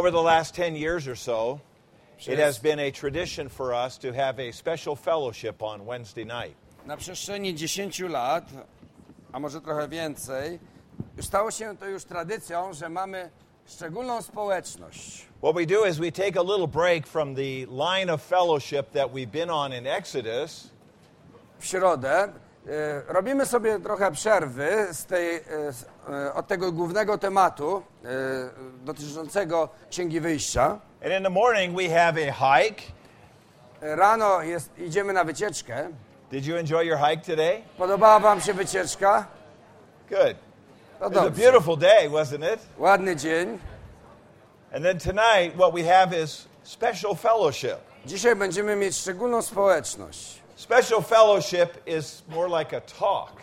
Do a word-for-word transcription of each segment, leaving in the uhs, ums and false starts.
Over the last ten years or so, it has been a tradition for us to have a special fellowship on Wednesday night. Na przestrzeni dziesięciu lat, a może trochę więcej, stało się to już tradycją, że mamy szczególną społeczność. What we do is we take a little break from the line of fellowship that we've been on in Exodus. W środę e, robimy sobie trochę przerwy z tej, e, od tego głównego tematu e, dotyczącego Księgi Wyjścia. And in the morning we have a hike. Rano jest, idziemy na wycieczkę. Did you enjoy your hike today? Podobała wam się wycieczka? Good. No It was a dobrze. beautiful day, wasn't it? Ładny dzień. And then tonight what we have is special fellowship. Dzisiaj będziemy mieć szczególną społeczność. Special fellowship is more like a talk,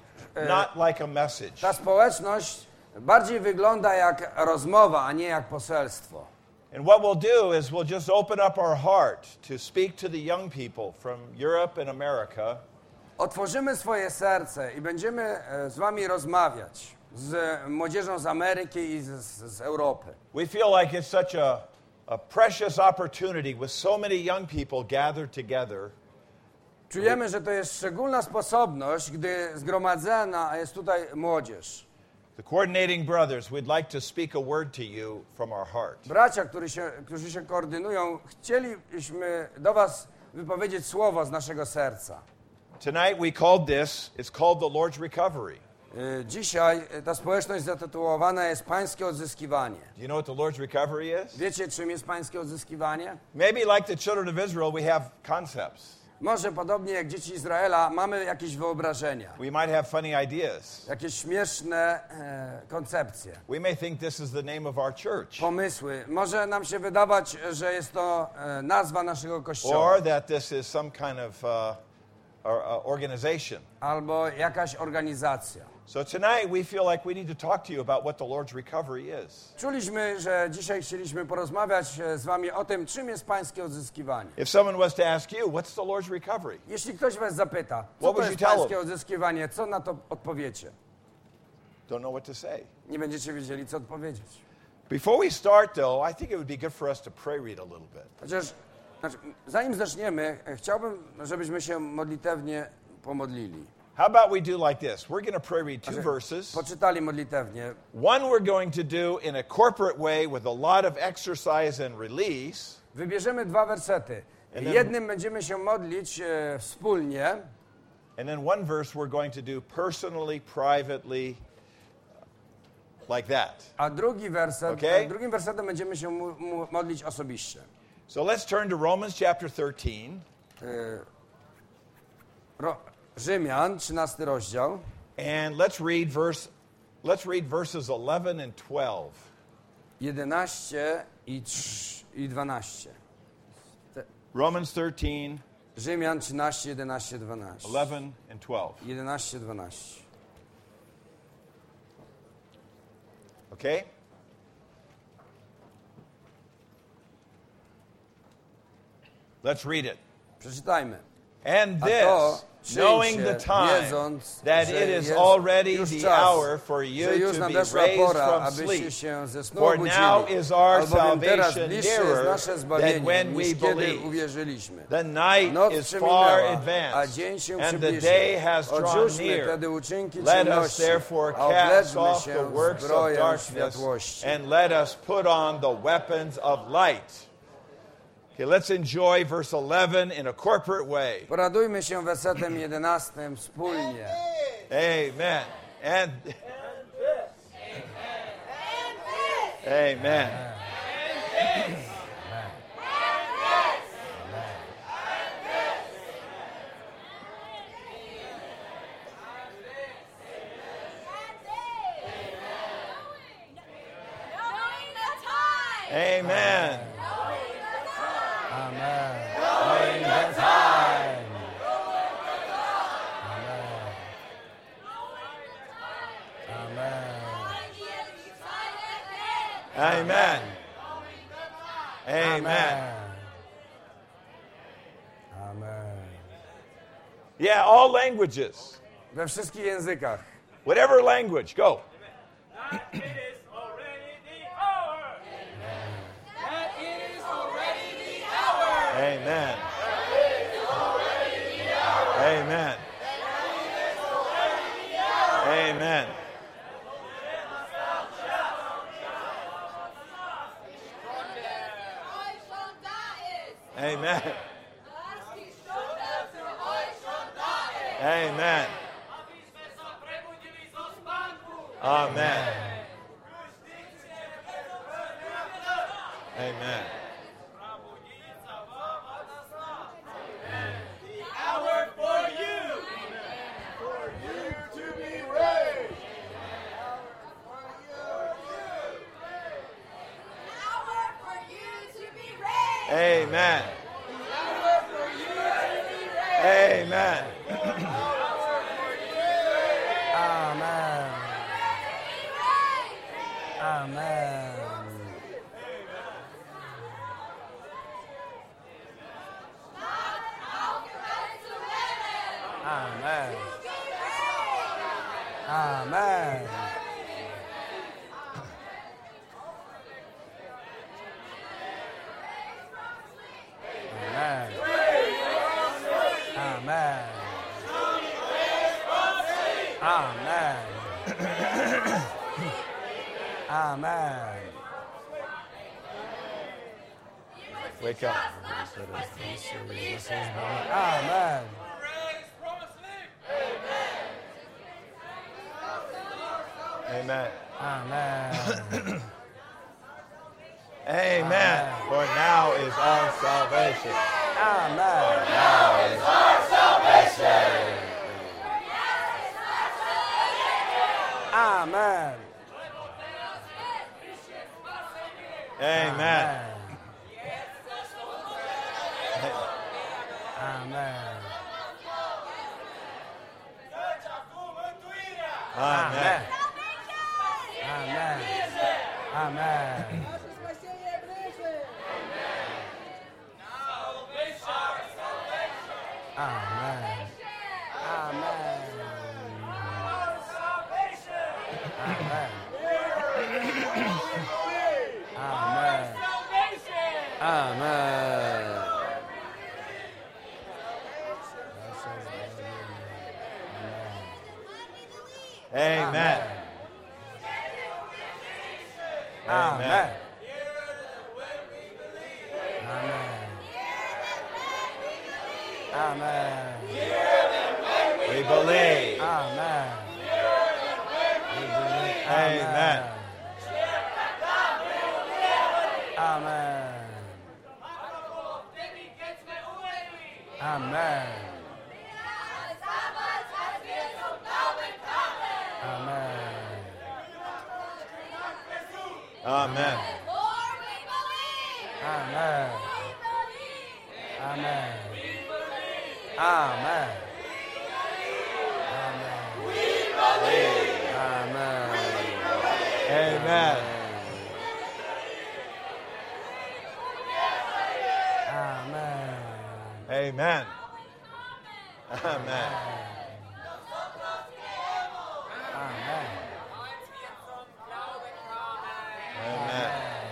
not like a message. Ta społeczność bardziej wygląda jak rozmowa, a nie jak poselstwo. And what we'll do is we'll just open up our heart to speak to the young people from Europe and America. Otworzymy swoje serce i będziemy e, z wami rozmawiać z młodzieżą z Ameryki i z, z Europy. We feel like it's such a, a precious opportunity with so many young people gathered together. Czujemy, że to jest szczególna sposobność, gdy zgromadzona jest tutaj młodzież. The coordinating brothers, we'd like to speak a word to you from our heart. Bracia, którzy się, którzy się koordynują, chcielibyśmy do was wypowiedzieć słowo z naszego serca. Tonight we called this, it's called the Lord's Recovery. Y, Dzisiaj ta społeczność zatytułowana jest Pańskie Odzyskiwanie. Do you know what the Lord's Recovery is? Wiecie, czym jest Pańskie Odzyskiwanie? Maybe like the children of Israel, we have concepts. Może podobnie jak dzieci Izraela mamy jakieś wyobrażenia, We might have funny ideas. jakieś śmieszne e, koncepcje, We may think this is the name of our church. pomysły. Może nam się wydawać, że jest to e, nazwa naszego kościoła Or that this is some kind of uh, or, uh, organization. albo jakaś organizacja. So tonight we feel like we need to talk to you about what the Lord's recovery is. Czuliśmy, że dzisiaj chcieliśmy porozmawiać e, z wami o tym, czym jest Pańskie Odzyskiwanie. If someone was to ask you, what's the Lord's recovery? Jeśli ktoś was zapyta, co What to would jest you tell Pańskie them? Odzyskiwanie, co na to odpowiecie? Don't know what to say. Nie będziecie wiedzieli, co odpowiedzieć. Before we start though, I think it would be good for us to pray read a little bit. Chociaż, znaczy, zanim zaczniemy, e, chciałbym, żebyśmy się modlitewnie pomodlili. How about we do like this? We're going to pray read two verses. Poczytali modlitewnie. One we're going to do in a corporate way with a lot of exercise and release. Wybierzemy dwa wersety. And then- Jednym będziemy się modlić e, wspólnie, And then one verse we're going to do personally, privately, like that. a drugi werset, Okay. e, drugim wersetem będziemy się mu, mu, modlić osobiście. So let's turn to Romans chapter thirteen. Ro, Rzymian, trzynasty rozdział. And let's read verse let's read verses eleven and twelve. jedenaście i, trz, i dwanaście. Romans thirteen, Rzymian trzynaście, jedenaście, dwanaście. eleven and twelve. jedenaście, dwanaście. Okay? Let's read it. Przeczytajmy. And A to this, knowing the przyjście, time, wiedząc, that że it is jest already już the czas, hour for you że już to be nadeszła raised pora, from abyście sleep. się ze snu For now obudzili. is our Albowiem teraz salvation bliższe jest nearer nasze than zbawienie, when we niż kiedy believed. uwierzyliśmy. The night Noc is przeminęła, far a advanced, dzień się and the przybliżył. day has drawn Odrzućmy near. tedy uczynki Let us ciemności, therefore a cast obleczmy off się the works of zbroją darkness światłości. and let us put on the weapons of light. Okay, let's enjoy verse eleven in a corporate way. Poradujmy się wersetem jedenastym wspólnie. Amen. And Amen. Amen. Amen. Amen. Amen. Amen. Yeah, all languages. We wszystkich językach. Whatever language, go. Amen. Amen. Amen. Amen. Amen. Amen. Amen. The hour for you. For you to be raised. Hour for you to be raised. Amen. Amen. Amen. Amen. Amen. Amen. Amen. Amen. Amen. Amen. Wake up. Amen. Amen. Amen. Amen. For now is our salvation. Amen. Now is our salvation. Amen. Amen. Amen. Amen. Amen. Amen. Amen. Amen. Amen. Amen. Amen. Amen. Amen. Amen. Amen. We believe. Amen. Amen. Amen. Amen. Amen. Amen. Lord, we believe. Amen. We believe. Amen. Amen. Amen. Amen. Amen. Amen. Amen. Amen. Amen.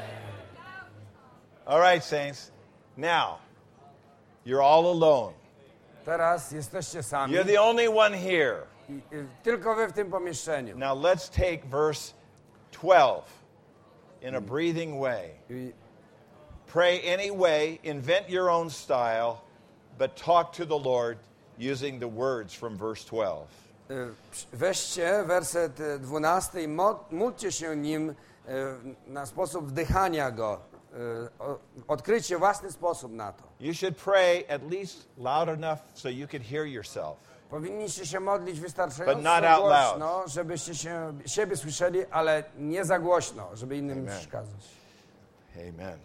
All right, saints. Now, you're all alone. Teraz jesteście sami. You're the only one here. I- i- Tylko wy w tym pomieszczeniu. Now, let's take verse twelve in a breathing way. I Pray anyway, invent your own style, but talk to the Lord using the words from verse twelve. y, Weźcie werset y, dwunasty i mo- módlcie się nim y, na sposób wdychania go. Y, o- Odkryjcie własny sposób na to. You should pray at least loud enough so you could hear yourself. Powinniście się modlić But wystarczająco not out loud. głośno, żebyście się, siebie słyszeli, ale nie za głośno, żeby innym Amen. przeszkadzać. Amen.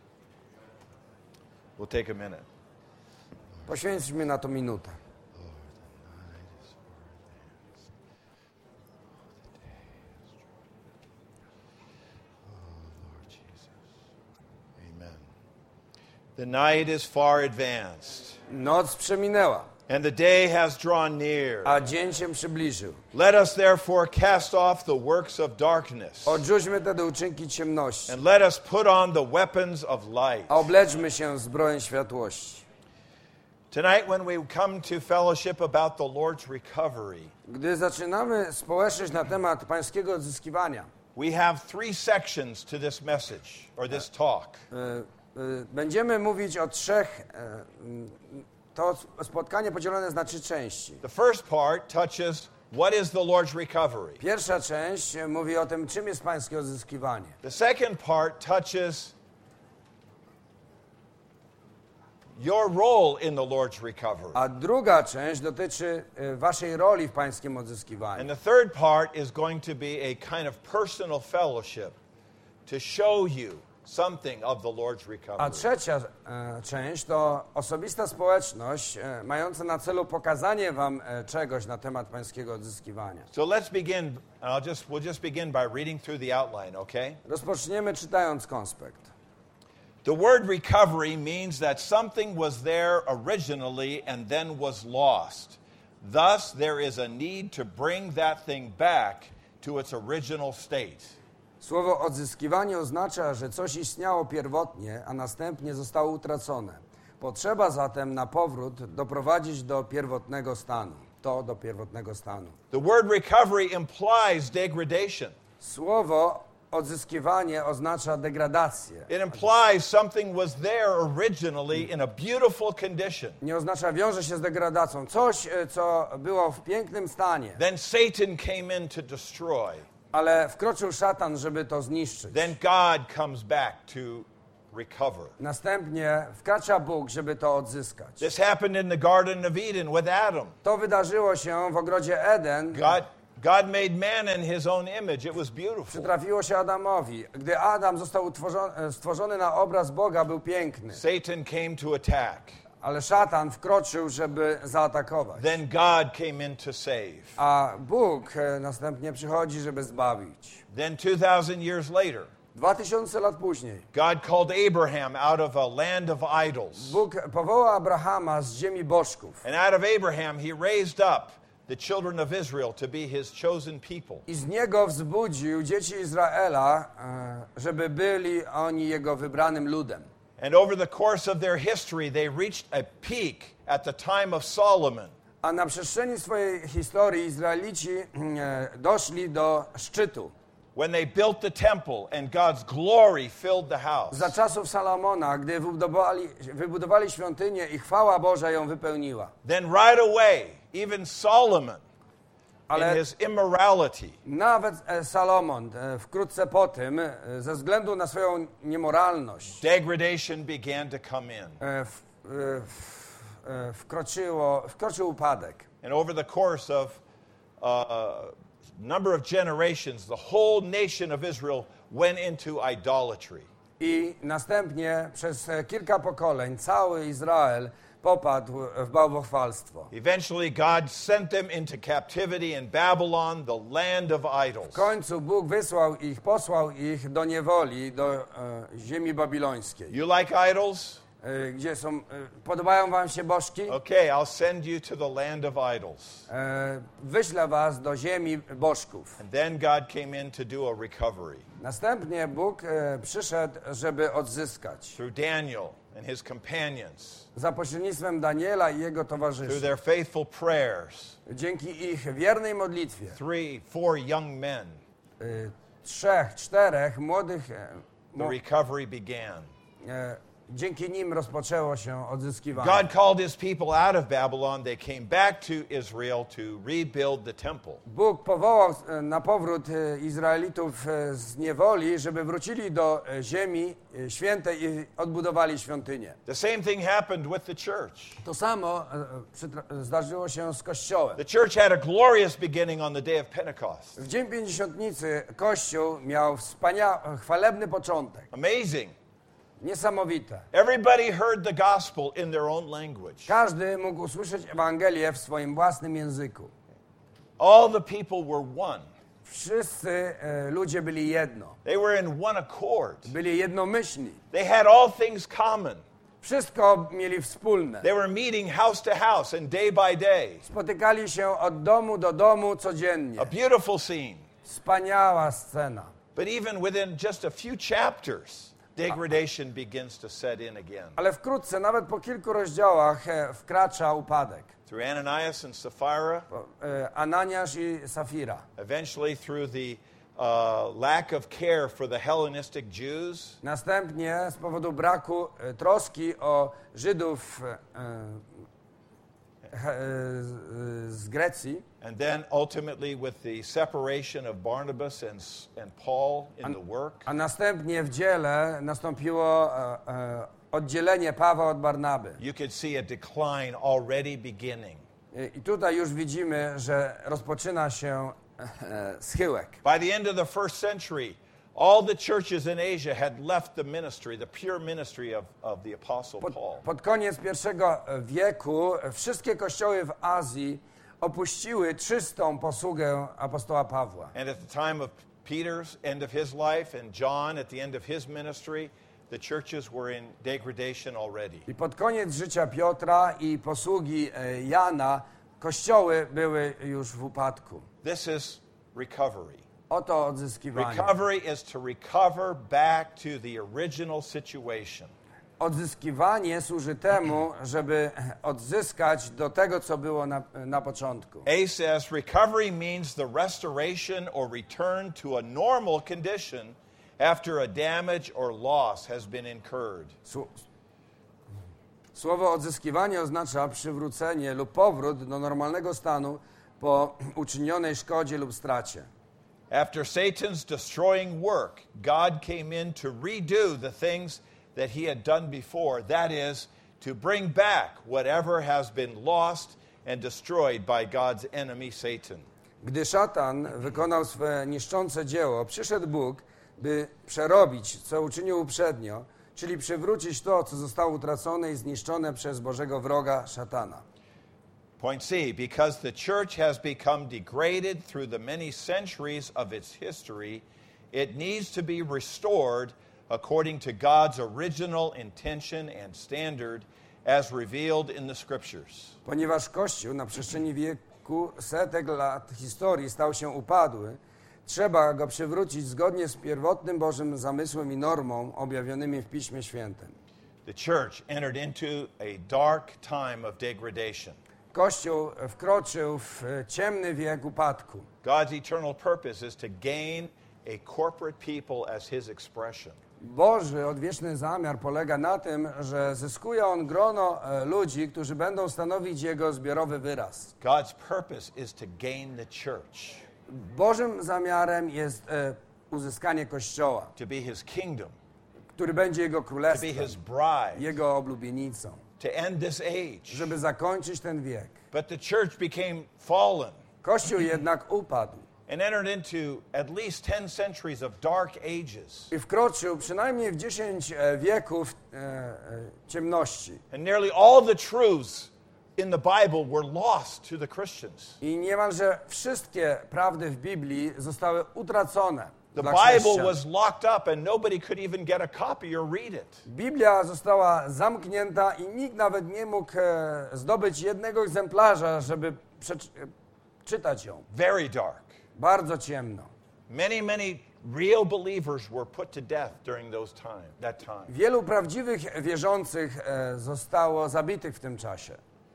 We'll take a minute. Poświęćmy na to minutę. Amen. The night is far advanced. Noc przeminęła. and the day has drawn near. a dzień się przybliżył. Let us therefore cast off the works of darkness, Odrzućmy te uczynki ciemności, and let us put on the weapons of light. a obleczmy się zbroją światłości. Tonight, when we come to fellowship about the Lord's recovery, Gdy zaczynamy społeczność na temat pańskiego odzyskiwania, we have three sections to this message, or this talk. y, y, będziemy mówić o trzech. Y, to spotkanie podzielone jest na trzy części. The first part touches what is the Lord's recovery. Pierwsza część y, mówi o tym, czym jest pańskie odzyskiwanie. The second part touches your role in the Lord's recovery. A druga część dotyczy y, waszej roli w pańskim odzyskiwaniu. And the third part is going to be a kind of personal fellowship to show you something of the Lord's A recovery. trzecia e, część to osobista społeczność e, mająca na celu pokazanie wam e, czegoś na temat pańskiego odzyskiwania. So let's begin. I'll just we'll just begin by reading through the outline, okay? Rozpoczniemy czytając konspekt. The word recovery means that something was there originally and then was lost. Thus there is a need to bring that thing back to its original state. Słowo odzyskiwanie oznacza, że coś istniało pierwotnie, a następnie zostało utracone. Potrzeba zatem na powrót doprowadzić do pierwotnego stanu. To do pierwotnego stanu. The word recovery implies degradation. Słowo odzyskiwanie oznacza degradację. It implies something was there originally in a beautiful condition. Nie oznacza, wiąże się z degradacją. Coś, e, co było w pięknym stanie, Then Satan came in to destroy. ale wkroczył szatan, żeby to zniszczyć. Then God comes back to recover. Następnie wkracza Bóg, żeby to odzyskać. This happened in the Garden of Eden with Adam. To wydarzyło się w ogrodzie Eden. God, God made man in his own image. It was beautiful. Przytrafiło się Adamowi. Gdy Adam został utworzony, stworzony na obraz Boga, był piękny. Satan came to attack. Ale szatan wkroczył, żeby zaatakować. Then God came in to save. A Bóg e, następnie przychodzi, żeby zbawić. Then two thousand years later, Dwa tysiące lat później God called Abraham out of a land of idols. Bóg powołał Abrahama z ziemi bożków. And out of Abraham, he raised up the children of Israel to be his chosen people. I z niego wzbudził dzieci Izraela, e, żeby byli oni jego wybranym ludem. And over the course of their history, they reached a peak at the time of Solomon. A na przestrzeni swojej historii Izraelici e, doszli do szczytu. When they built the temple and God's glory filled the house. Za czasów Salomona, gdy wybudowali, wybudowali świątynię i chwała Boża ją wypełniła. Then right away, even Solomon, Ale in his immorality, nawet e, Salomon e, wkrótce po tym, e, ze względu na swoją niemoralność, degradation began to come in. e, w, e, w, e, wkroczyło, wkroczył upadek. And over the course of a number of generations, the whole nation of Israel went into idolatry. I następnie przez e, kilka pokoleń cały Izrael popadł w bałwochwalstwo. Eventually, God sent them into captivity in Babylon, the land of W idols. końcu Bóg wysłał ich, posłał ich do niewoli, do e, ziemi babilońskiej. You like idols? E, gdzie są, e, podobają wam się bożki? Okay, I'll send you to the land of idols. E, wyślę was do ziemi bożków. And then God came in to do a recovery Następnie Bóg e, przyszedł, żeby odzyskać. through Daniel and his companions, Za pośrednictwem Daniela i jego through towarzyszy. their faithful prayers. Dzięki ich wiernej modlitwie. Three, four young men, E, trzech, czterech młodych, e, the mo, recovery began. e, dzięki nim rozpoczęło się odzyskiwanie. God called his people out of Babylon. They came back to Israel to rebuild the temple. Bóg powołał e, na powrót e, Izraelitów e, z niewoli, żeby wrócili do e, ziemi e, świętej i odbudowali świątynię. The same thing happened with the church. To samo e, przytra- zdarzyło się z Kościołem. The church had a glorious beginning on the day of Pentecost. W Dzień Pięćdziesiątnicy Kościół miał wspaniały, chwalebny początek. Amazing. Niesamowite. Everybody heard the gospel in their own language. Każdy mógł usłyszeć Ewangelię w swoim własnym języku. All the people were one. Wszyscy e, ludzie byli jedno. They were in one accord. Byli jednomyślni. They had all things common. Wszystko mieli wspólne. They were meeting house to house and day by day. Spotykali się od domu do domu codziennie. A beautiful scene. Wspaniała scena. But even within just a few chapters, degradation begins to set in again. Ale wkrótce, nawet po kilku rozdziałach, e, wkracza upadek. Through Ananias and Sapphira, E, Ananiasz i Safira. eventually through the uh, lack of care for the Hellenistic Jews, Następnie z powodu braku e, troski o Żydów e, e, z, z Grecji, and then ultimately with the separation of Barnabas and, and Paul in the work, a następnie w dziele nastąpiło e, e, oddzielenie Pawła od Barnaby. you could see a decline already beginning. I tutaj już widzimy, że rozpoczyna się e, schyłek. By the end of the first century, all the churches in Asia had left the ministry, the pure ministry of, of the Apostle Pod, Paul. pod koniec pierwszego wieku wszystkie kościoły w Azji opuściły czystą posługę apostoła Pawła. And at the time of Peter's end of his life and John at the end of his ministry, the churches were in degradation already. I pod koniec życia Piotra i posługi e, Jana kościoły były już w upadku. This is recovery. Oto odzyskiwanie. Recovery is to recover back to the original situation. Odzyskiwanie służy temu, żeby odzyskać do tego, co było na, na początku. A says recovery means the restoration or return to a normal condition after a damage or loss has been incurred. Sł- Słowo odzyskiwanie oznacza przywrócenie lub powrót do normalnego stanu po uczynionej szkodzie lub stracie. After Satan's destroying work, God came in to redo the things that he had done before. That is, to bring back whatever has been lost and destroyed by God's enemy, Satan. Gdy szatan wykonał swe niszczące dzieło, przyszedł Bóg, by przerobić, co uczynił uprzednio, czyli przywrócić to, co zostało utracone i zniszczone przez Bożego wroga, szatana. Point C, because the church has become degraded through the many centuries of its history, it needs to be restored according to God's original intention and standard as revealed in the Scriptures. Ponieważ Kościół na przestrzeni wieku, setek lat historii stał się upadły, trzeba go przywrócić zgodnie z pierwotnym Bożym zamysłem i normą objawionymi w Piśmie Świętym. The church entered into a dark time of degradation. Kościół wkroczył w ciemny wiek upadku. God's eternal purpose is to gain a corporate people as his expression. Boży odwieczny zamiar polega na tym, że zyskuje on grono e, ludzi, którzy będą stanowić jego zbiorowy wyraz. God's purpose is to gain the church, Bożym zamiarem jest e, uzyskanie Kościoła, to be his kingdom, który będzie jego to be królestwem, his bride, jego oblubienicą, to end this age. żeby zakończyć ten wiek. But the church became fallen Kościół jednak upadł and entered into at least ten centuries of dark ages. i wkroczył przynajmniej w dziesięć e, wieków e, e, ciemności. And nearly all the truths in the Bible were lost to the Christians. I niemalże wszystkie prawdy w Biblii zostały utracone The dla Bible chrześcijan. was locked up and nobody could even get a copy or read it. Biblia została zamknięta i nikt nawet nie mógł e, zdobyć jednego egzemplarza, żeby przeczy- e, czytać ją. Very dark. Bardzo ciemno. Many, many real believers were put to death during those time, that time. Wielu prawdziwych wierzących e, zostało zabitych w tym czasie.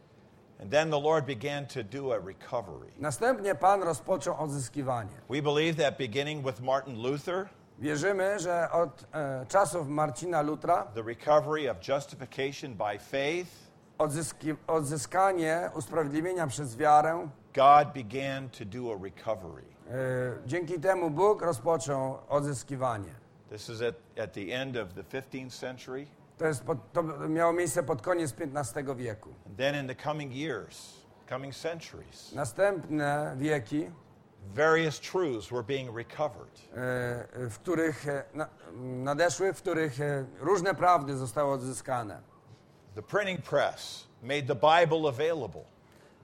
And then the Lord began to do a recovery. Następnie Pan rozpoczął odzyskiwanie. We believe that beginning with Martin Luther, Wierzymy, że od e, czasów Marcina Lutra the recovery of justification by faith, odzyski, odzyskanie usprawiedliwienia przez wiarę, God began to do a recovery. e, dzięki temu Bóg rozpoczął odzyskiwanie. This is at, at the end of the fifteenth century. To, jest pod, to miało miejsce pod koniec piętnastego wieku. And then in the coming years, coming centuries, Następne wieki, various truths were being recovered. e, w których e, na, nadeszły, w których e, różne prawdy zostały odzyskane. The printing press made the Bible available.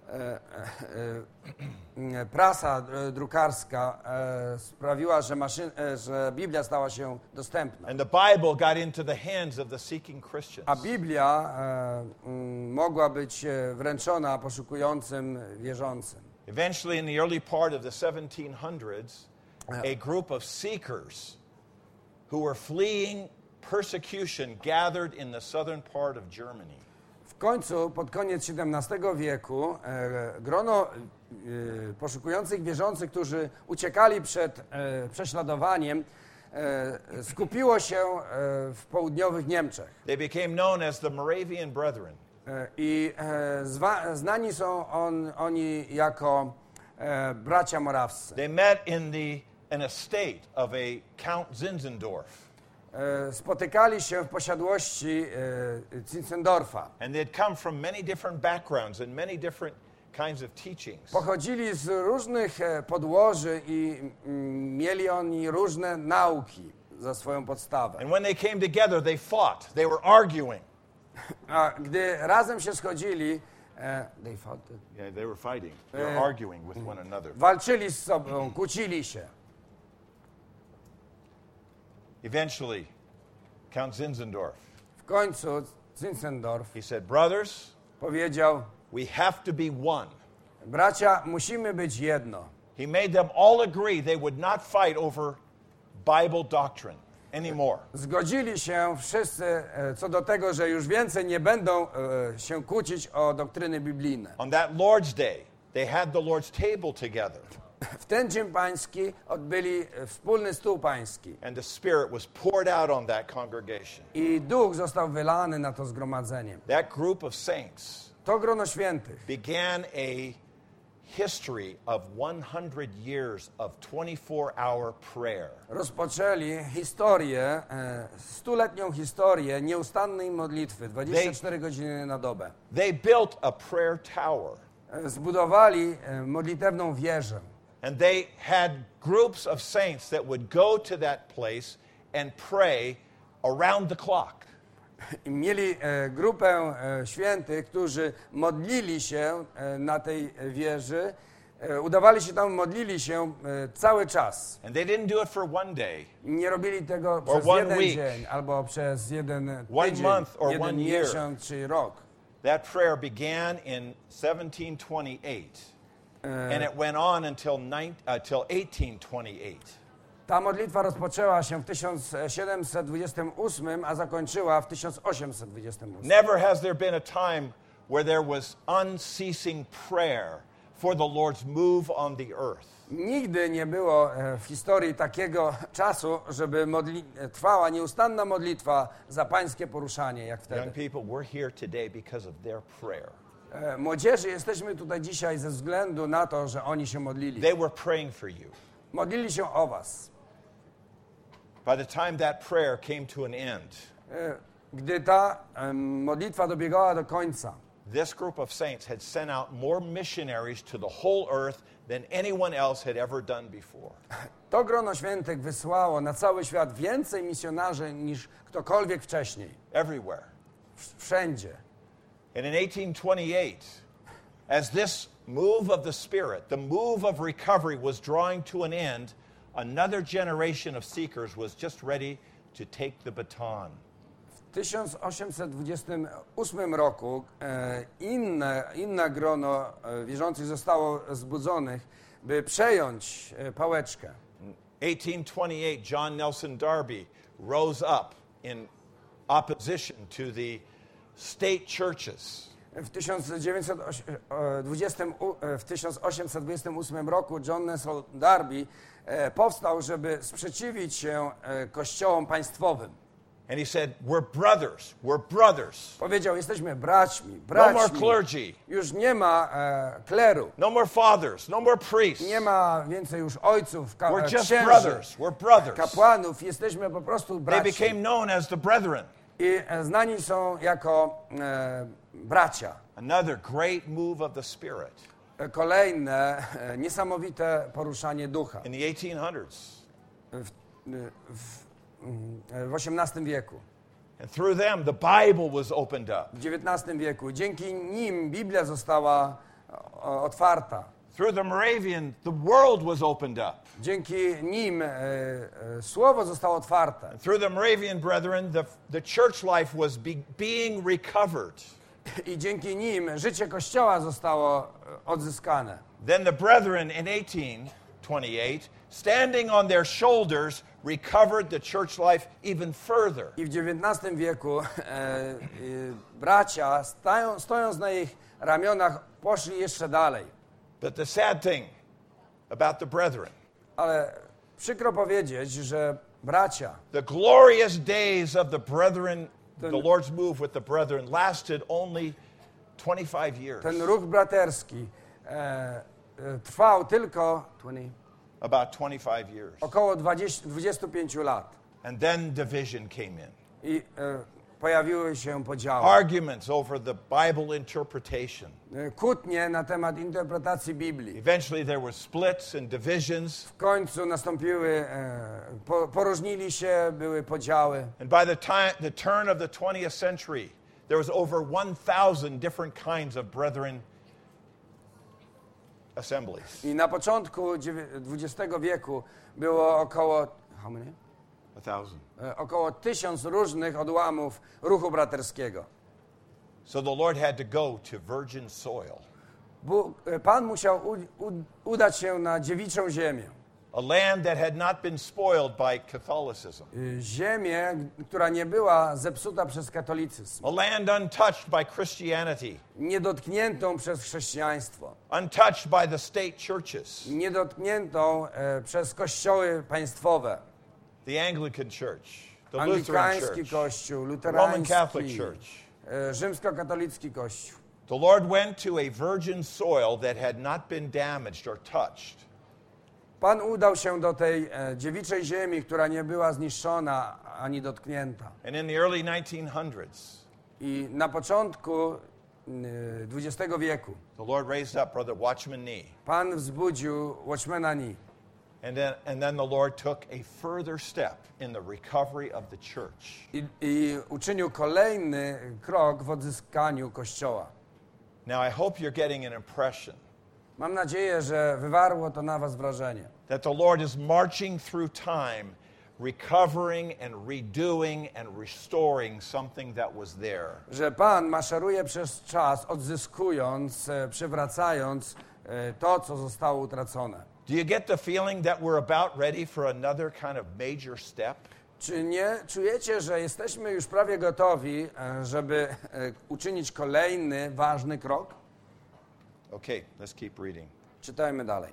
e, e, prasa e, drukarska e, sprawiła, że, maszyn, e, że Biblia stała się dostępna. And the Bible got into the hands of the seeking Christians. A Biblia e, m, mogła być e, wręczona poszukującym wierzącym. Eventually, in the early part of the seventeen hundreds, a group of seekers who were fleeing persecution gathered in the southern part of Germany. W końcu, pod koniec siedemnastego wieku, e, grono e, poszukujących wierzących, którzy uciekali przed e, prześladowaniem, e, skupiło się e, w południowych Niemczech. They became known as the Moravian Brethren. E, I e, zwa, znani są on, oni jako e, bracia morawscy. They met in the an estate of a Count Zinzendorf. E, spotykali się w posiadłości e, Zinzendorfa. And they had come from many different backgrounds and many different kinds of teachings. Pochodzili z różnych e, podłoży i mm, mieli oni różne nauki za swoją podstawę. And when they came together, they fought. They were arguing. A gdy razem się schodzili, e, they fought, Yeah, they were fighting. They were arguing with one another. walczyli z sobą, kłócili się. Eventually, Count Zinzendorf, W końcu Zinzendorf he said, "Brothers, powiedział: we have to be one." bracia, musimy być jedno. He made them all agree they would not fight over Bible doctrine anymore. Zgodzili się wszyscy e, co do tego, że już więcej nie będą e, się kłócić o doktryny biblijne. On that Lord's Day, they had the Lord's table together, W ten dzień pański odbyli e, wspólny stół pański and the Spirit was poured out on that congregation. i duch został wylany na to zgromadzenie. That group of saints To grono świętych began a history of one hundred years of twenty-four hour prayer. rozpoczęli historię, e, stuletnią historię nieustannej modlitwy, dwadzieścia cztery godziny na dobę. They built a prayer tower, E, Zbudowali e, modlitewną wieżę. and they had groups of saints that would go to that place and pray around the clock. I mieli e, grupę e, świętych, którzy modlili się e, na tej wieży, e, udawali się tam, modlili się e, cały czas. And they didn't do it for one day, Nie robili tego przez one jeden week. dzień, albo przez jeden One tydzień, month or jeden one year. miesiąc czy rok. That prayer began in seventeen twenty-eight, and it went on until, nine, uh, till eighteen twenty-eight. Ta modlitwa rozpoczęła się w tysiąc siedemset dwudziestym ósmym, a zakończyła w tysiąc osiemset dwudziestym ósmym. Never has there been a time where there was unceasing prayer for the Lord's move on the earth. Nigdy nie było e, w historii takiego czasu, żeby modli- trwała nieustanna modlitwa za pańskie poruszanie, jak Young wtedy. people, we're here today because of their prayer. E, Młodzieży, jesteśmy tutaj dzisiaj ze względu na to, że oni się modlili. They were praying for you. Modlili się o was. By the time that prayer came to an end, E, Gdy ta em, modlitwa dobiegała do końca, this group of saints had sent out more missionaries to the whole earth than anyone else had ever done before. to grono świętych wysłało na cały świat więcej misjonarzy niż ktokolwiek wcześniej. Everywhere. W- Wszędzie. And in eighteen twenty-eight, as this move of the Spirit, the move of recovery was drawing to an end, another generation of seekers was just ready to take the baton. W tysiąc osiemset dwudziestym ósmym roku e, inne, inne grono e, wierzących zostało zbudzonych, by przejąć e, pałeczkę. In eighteen twenty-eight, John Nelson Darby rose up in opposition to the state churches. W tysiąc dziewięćset dwudziestym, w tysiąc osiemset dwudziestym ósmym roku John Nelson Darby e, powstał, żeby sprzeciwić się e, kościołom państwowym. And he said, we're brothers, we're brothers. Powiedział, jesteśmy braćmi, No more braćmi. clergy, Już nie ma e, kleru, no more fathers, no more priests. nie ma więcej już ojców, ka- We're just księży, brothers, we're brothers. kapłanów. Jesteśmy po prostu They braćmi. became known as the brethren. I e, znani są jako e, bracia. Another great move of the Spirit E, Kolejne e, niesamowite poruszanie ducha in the eighteen hundreds. w, w, w osiemnastym wieku, And through them, the Bible was opened up. w dziewiętnastym wieku. Dzięki nim Biblia została o, otwarta. Through the Moravian, the world was opened up. Dzięki nim e, e, słowo zostało otwarte. Through the Moravian brethren, the, the church life was be, being recovered. I dzięki nim życie Kościoła zostało e, odzyskane. Then the brethren in eighteen twenty-eight, standing on their shoulders, recovered the church life even further. I w dziewiętnastym wieku e, e, bracia, stają, stojąc na ich ramionach, poszli jeszcze dalej. But the sad thing about the brethren, Ale przykro powiedzieć, że bracia, the glorious days of the brethren, the Ten- Lord's move with the brethren lasted only twenty-five years. ten ruch braterski e, e, trwał tylko dwadzieścia, About twenty-five years. około dwadzieścia, dwadzieścia pięć lat. And then division came in. I e, pojawiły się podziały. Arguments over the Bible interpretation. E, Kłótnie na temat interpretacji Biblii. Eventually there were splits and divisions. W końcu nastąpiły, e, po, poróżnili się, były podziały. And by the time the turn of the twentieth century, there was over one thousand different kinds of brethren assemblies. I na początku dziewię- dwudziestego wieku było około, how many? A thousand. E, około tysiąc różnych odłamów ruchu braterskiego. So the Lord had to go to virgin soil, Bóg, e, Pan musiał u, u, udać się na dziewiczą ziemię. a land that had not been spoiled by Catholicism, E, Ziemię, która nie była zepsuta przez katolicyzm. a land untouched by Christianity, Niedotkniętą przez chrześcijaństwo. untouched by the state churches, Niedotkniętą e, przez kościoły państwowe. the Anglican Church, the Lutheran Anglikański Church, kościół, Roman luterański, Catholic Church. e, rzymskokatolicki kościół. The Lord went to a virgin soil that had not been damaged or touched. Pan udał się do tej e, dziewiczej ziemi, która nie była zniszczona ani dotknięta. And in the early nineteen hundreds, I na początku e, dwudziestego wieku the Lord raised up Brother Watchman Nee. Pan wzbudził Watchmana Nee. And then, and then the Lord took a further step in the recovery of the church. I, I uczynił kolejny krok w odzyskaniu Kościoła. Now, I hope you're getting an impression Mam nadzieję, że wywarło to na was wrażenie, that the Lord is marching through time, recovering and redoing and restoring something that was there. że Pan maszeruje przez czas, odzyskując, e, przywracając e, to, co zostało utracone. Do you get the feeling that we're about ready for another kind of major step? Czy nie czujecie, że jesteśmy już prawie gotowi, e, żeby e, uczynić kolejny ważny krok? Okay, let's keep reading. Czytajmy dalej.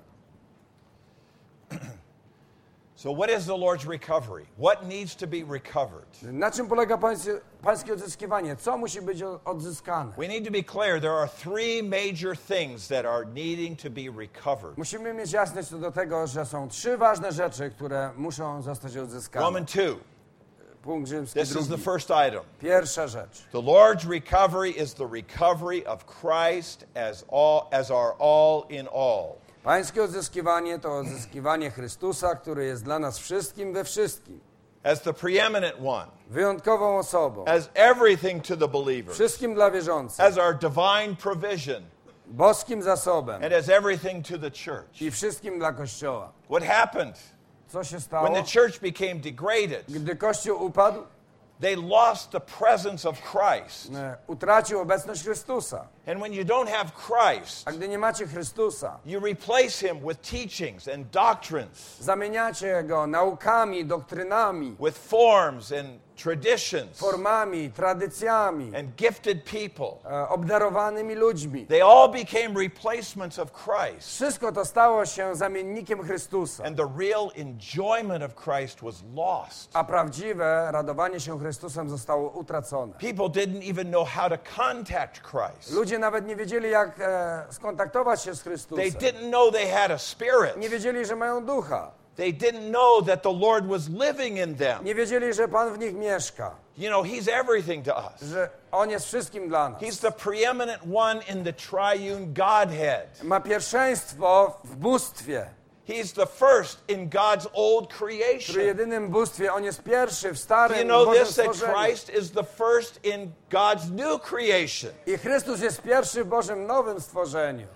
So, what is the Lord's recovery? What needs to be recovered? Na czym polega pańskie, pańskie odzyskiwanie? Co musi być o- odzyskane? We need to be clear. There are three major things that are needing to be recovered. Musimy mieć jasność co do tego, że są trzy ważne rzeczy, które muszą zostać odzyskane. Roman two. Punkt rzymski This is the drugi. first item. Pierwsza rzecz. The Lord's recovery is the recovery of Christ as all as our all in all. Pańskie odzyskiwanie to odzyskiwanie Chrystusa, który jest dla nas wszystkim we wszystkim. As the preeminent one, Wyjątkową osobą. as everything to the believer, Wszystkim dla wierzących. as our divine provision, Boskim zasobem. and as everything to the church. I wszystkim dla Kościoła. What happened Co się when stało? the church became degraded? Gdy Kościół upadł, They lost the presence of Christ. e, utracił obecność Chrystusa. And when you don't have Christ, A gdy nie macie Chrystusa, you replace him with teachings and doctrines, zamieniacie go naukami, doktrynami, with forms and traditions formami, tradycjami, and gifted people. e, obdarowanymi ludźmi. They all became replacements of Christ. Wszystko to stało się zamiennikiem Chrystusa. And the real enjoyment of Christ was lost. A prawdziwe radowanie się Chrystusem zostało utracone. People didn't even know how to contact Christ. Ludzie nawet nie wiedzieli, jak e, skontaktować się z They Chrystusem. didn't know they had a spirit. Nie wiedzieli, że mają ducha. They didn't know that the Lord was living in them. Nie wiedzieli, że Pan w nich mieszka. You know, He's everything to us. Że On jest wszystkim dla nas. He's the preeminent one in the triune Godhead. Ma pierwszeństwo w bóstwie. He's the first in God's old W creation. jedynym bóstwie On jest pierwszy w Do starym you know Bożym this, that stworzeniu. Christ is the first in God's new creation? I Chrystus jest pierwszy w Bożym nowym stworzeniu.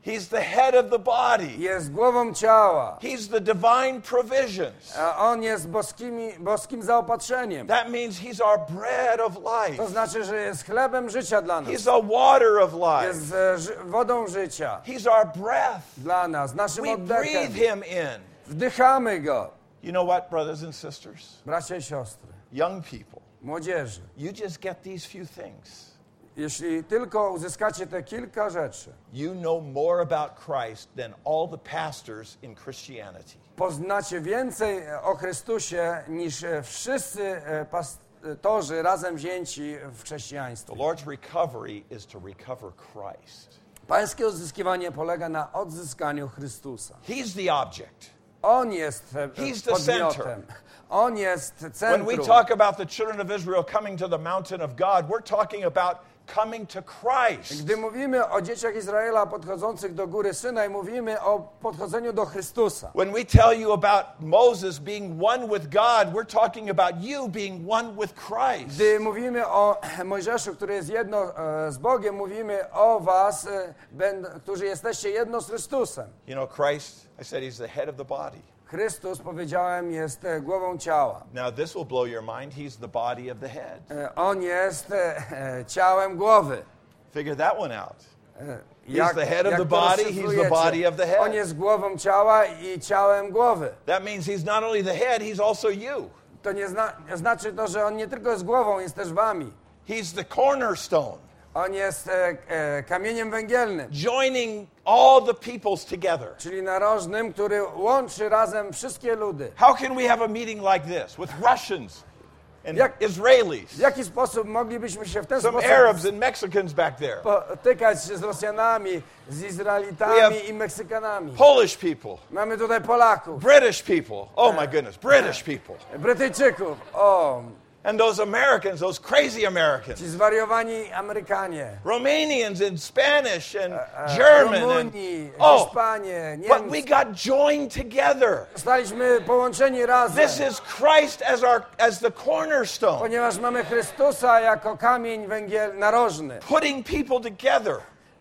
He's the head of the body. Jest głową ciała. He's the divine provisions. A On jest boskimi, boskim zaopatrzeniem. That means he's our bread of To life. znaczy, że jest chlebem życia dla nas. He's the water of life. Jest e, ży- wodą życia He's our breath. dla nas, naszym We breathe oddechem. him in. Wdychamy Go. You know what, brothers and sisters? Bracia i siostry, Young people, młodzieży, you just get these few things. jeśli tylko uzyskacie te kilka rzeczy, You know more about Christ than all the pastors in Christianity. poznacie więcej o Chrystusie niż e, wszyscy e, pastorzy razem wzięci w The chrześcijaństwie. Lord's recovery is to recover Christ. Pańskie odzyskiwanie polega na odzyskaniu Chrystusa. He's the object. On jest e, He's the podmiotem. On jest When we centrum. talk about the children of Israel coming to the mountain of God, we're talking about coming to Christ. Gdy mówimy o dzieciach Izraela podchodzących do góry Synaj, mówimy o podchodzeniu do Chrystusa. When we tell you about Moses being one with God, we're talking about you being one with Christ. Gdy mówimy o Mojżeszu, który jest jedno e, z Bogiem, mówimy o was, e, będ- którzy jesteście jedno z Chrystusem. You know, Christ, I said he's the head of the body. Chrystus, powiedziałem, jest e, głową ciała. Now, this will blow your mind. He's the body of the head. E, On jest e, e, ciałem głowy. Figure that one out. E, He's the head of jak the to body, he's the rozszyfrujecie? body of the head. On jest głową ciała i ciałem głowy. That means he's not only the head, he's also you. To nie zna, znaczy to, że on nie tylko jest głową, jest też wami. He's the cornerstone, On jest e, e, kamieniem węgielnym, joining all the peoples together. czyli narożnym, który łączy razem wszystkie ludy. How can we have a meeting like this with Russians and Jak- Israelis, W jaki sposób moglibyśmy się w ten some sposób Arabs and Mexicans back there, potykać się z Rosjanami, z Izraelitami We have- i Meksykanami? Polish people, Mamy tutaj Polaków, British people. Oh my goodness, British people. Brytyjczyków, o, And those Americans, those crazy Americans. ci zwariowani Amerykanie, Romanians and Spanish and German. And, Rumuni, oh, Hiszpanie, but we Niemcy. got joined together. Zostaliśmy połączeni razem, This is Christ as our as the cornerstone, ponieważ mamy Chrystusa jako kamień węgiel narożny, putting people together.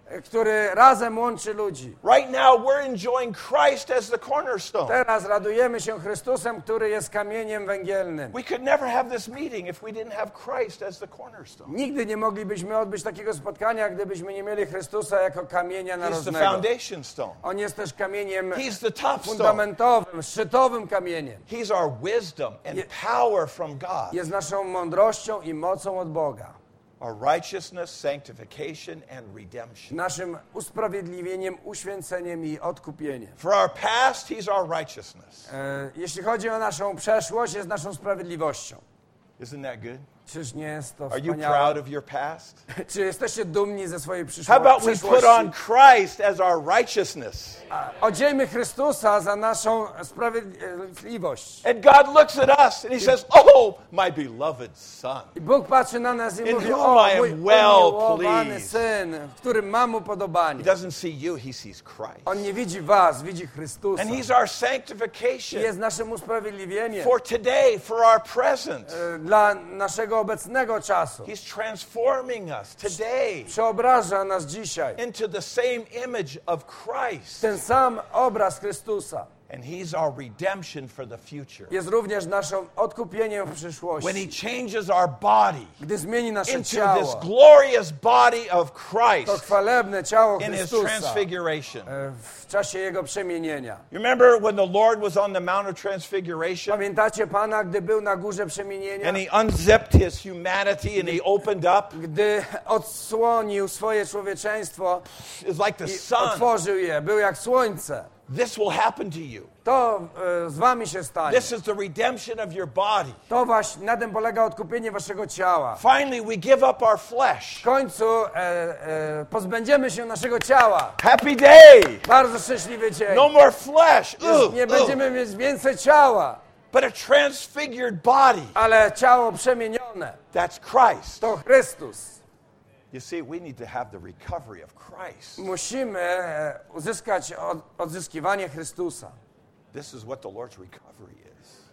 który razem łączy ludzi. Right now we're enjoying Christ as the cornerstone. Teraz radujemy się Chrystusem, który jest kamieniem węgielnym. We could never have this meeting if we didn't have Christ as the cornerstone. Nigdy nie moglibyśmy odbyć takiego spotkania, gdybyśmy nie mieli Chrystusa jako kamienia He's the narożnego. foundation stone. On jest też kamieniem He's the top stone. fundamentowym, szczytowym kamieniem. He's our wisdom and Ye- power from God. Jest naszą mądrością i mocą od Boga. Our righteousness, sanctification, and redemption. Naszym usprawiedliwieniem, uświęceniem i odkupieniem. For our past, He's our righteousness. E, jeśli chodzi o naszą przeszłość, jest naszą sprawiedliwością. Isn't that good? Czyż nie jest to Are you wspaniałe? proud of your past? Czy jesteście dumni ze swojej How przyszło- about we put przeszłości? on Christ as our righteousness? Odziejmy Chrystusa za naszą sprawiedliwość. And God looks at us and He says, "Oh, my beloved Son." I Bóg patrzy na nas i In mówi, whom o I am mój well umiłowany pleased. Syn, w którym mam upodobanie. He doesn't see you, He sees Christ. On nie widzi was, widzi Chrystusa. And He's our I sanctification jest naszym usprawiedliwieniem for today, for our present. e, dla naszego obecnego czasu. He's transforming us today Przeobraża nas dzisiaj. into the same image of Christ. Ten sam obraz Chrystusa And He's our redemption for the future. jest również naszym odkupieniem w When He przyszłości. changes our body Gdy zmieni nasze into this ciało, glorious body of to Christ chwalebne ciało in His Chrystusa transfiguration. e, w czasie Jego przemienienia. You remember when the Lord was on the Mount of Transfiguration Pamiętacie Pana, gdy był na górze przemienienia? and He unzipped His humanity and He opened up? Gdy odsłonił swoje człowieczeństwo It's like the i sun. otworzył je, był jak słońce. This will happen to you. To e, z wami się stanie. This is the redemption of your body. To właśnie, na tym polega odkupienie waszego ciała. Finally, we give up our W flesh. końcu e, e, pozbędziemy się naszego ciała. Happy day! Bardzo szczęśliwy dzień. No more flesh. Już Ugh, nie ugh. będziemy mieć więcej ciała, But a transfigured body. ale ciało przemienione. That's Christ. To Chrystus. You see, we need to have the recovery of Christ. Musimy e, uzyskać od, odzyskiwanie Chrystusa. This is what the Lord's recovery is. E,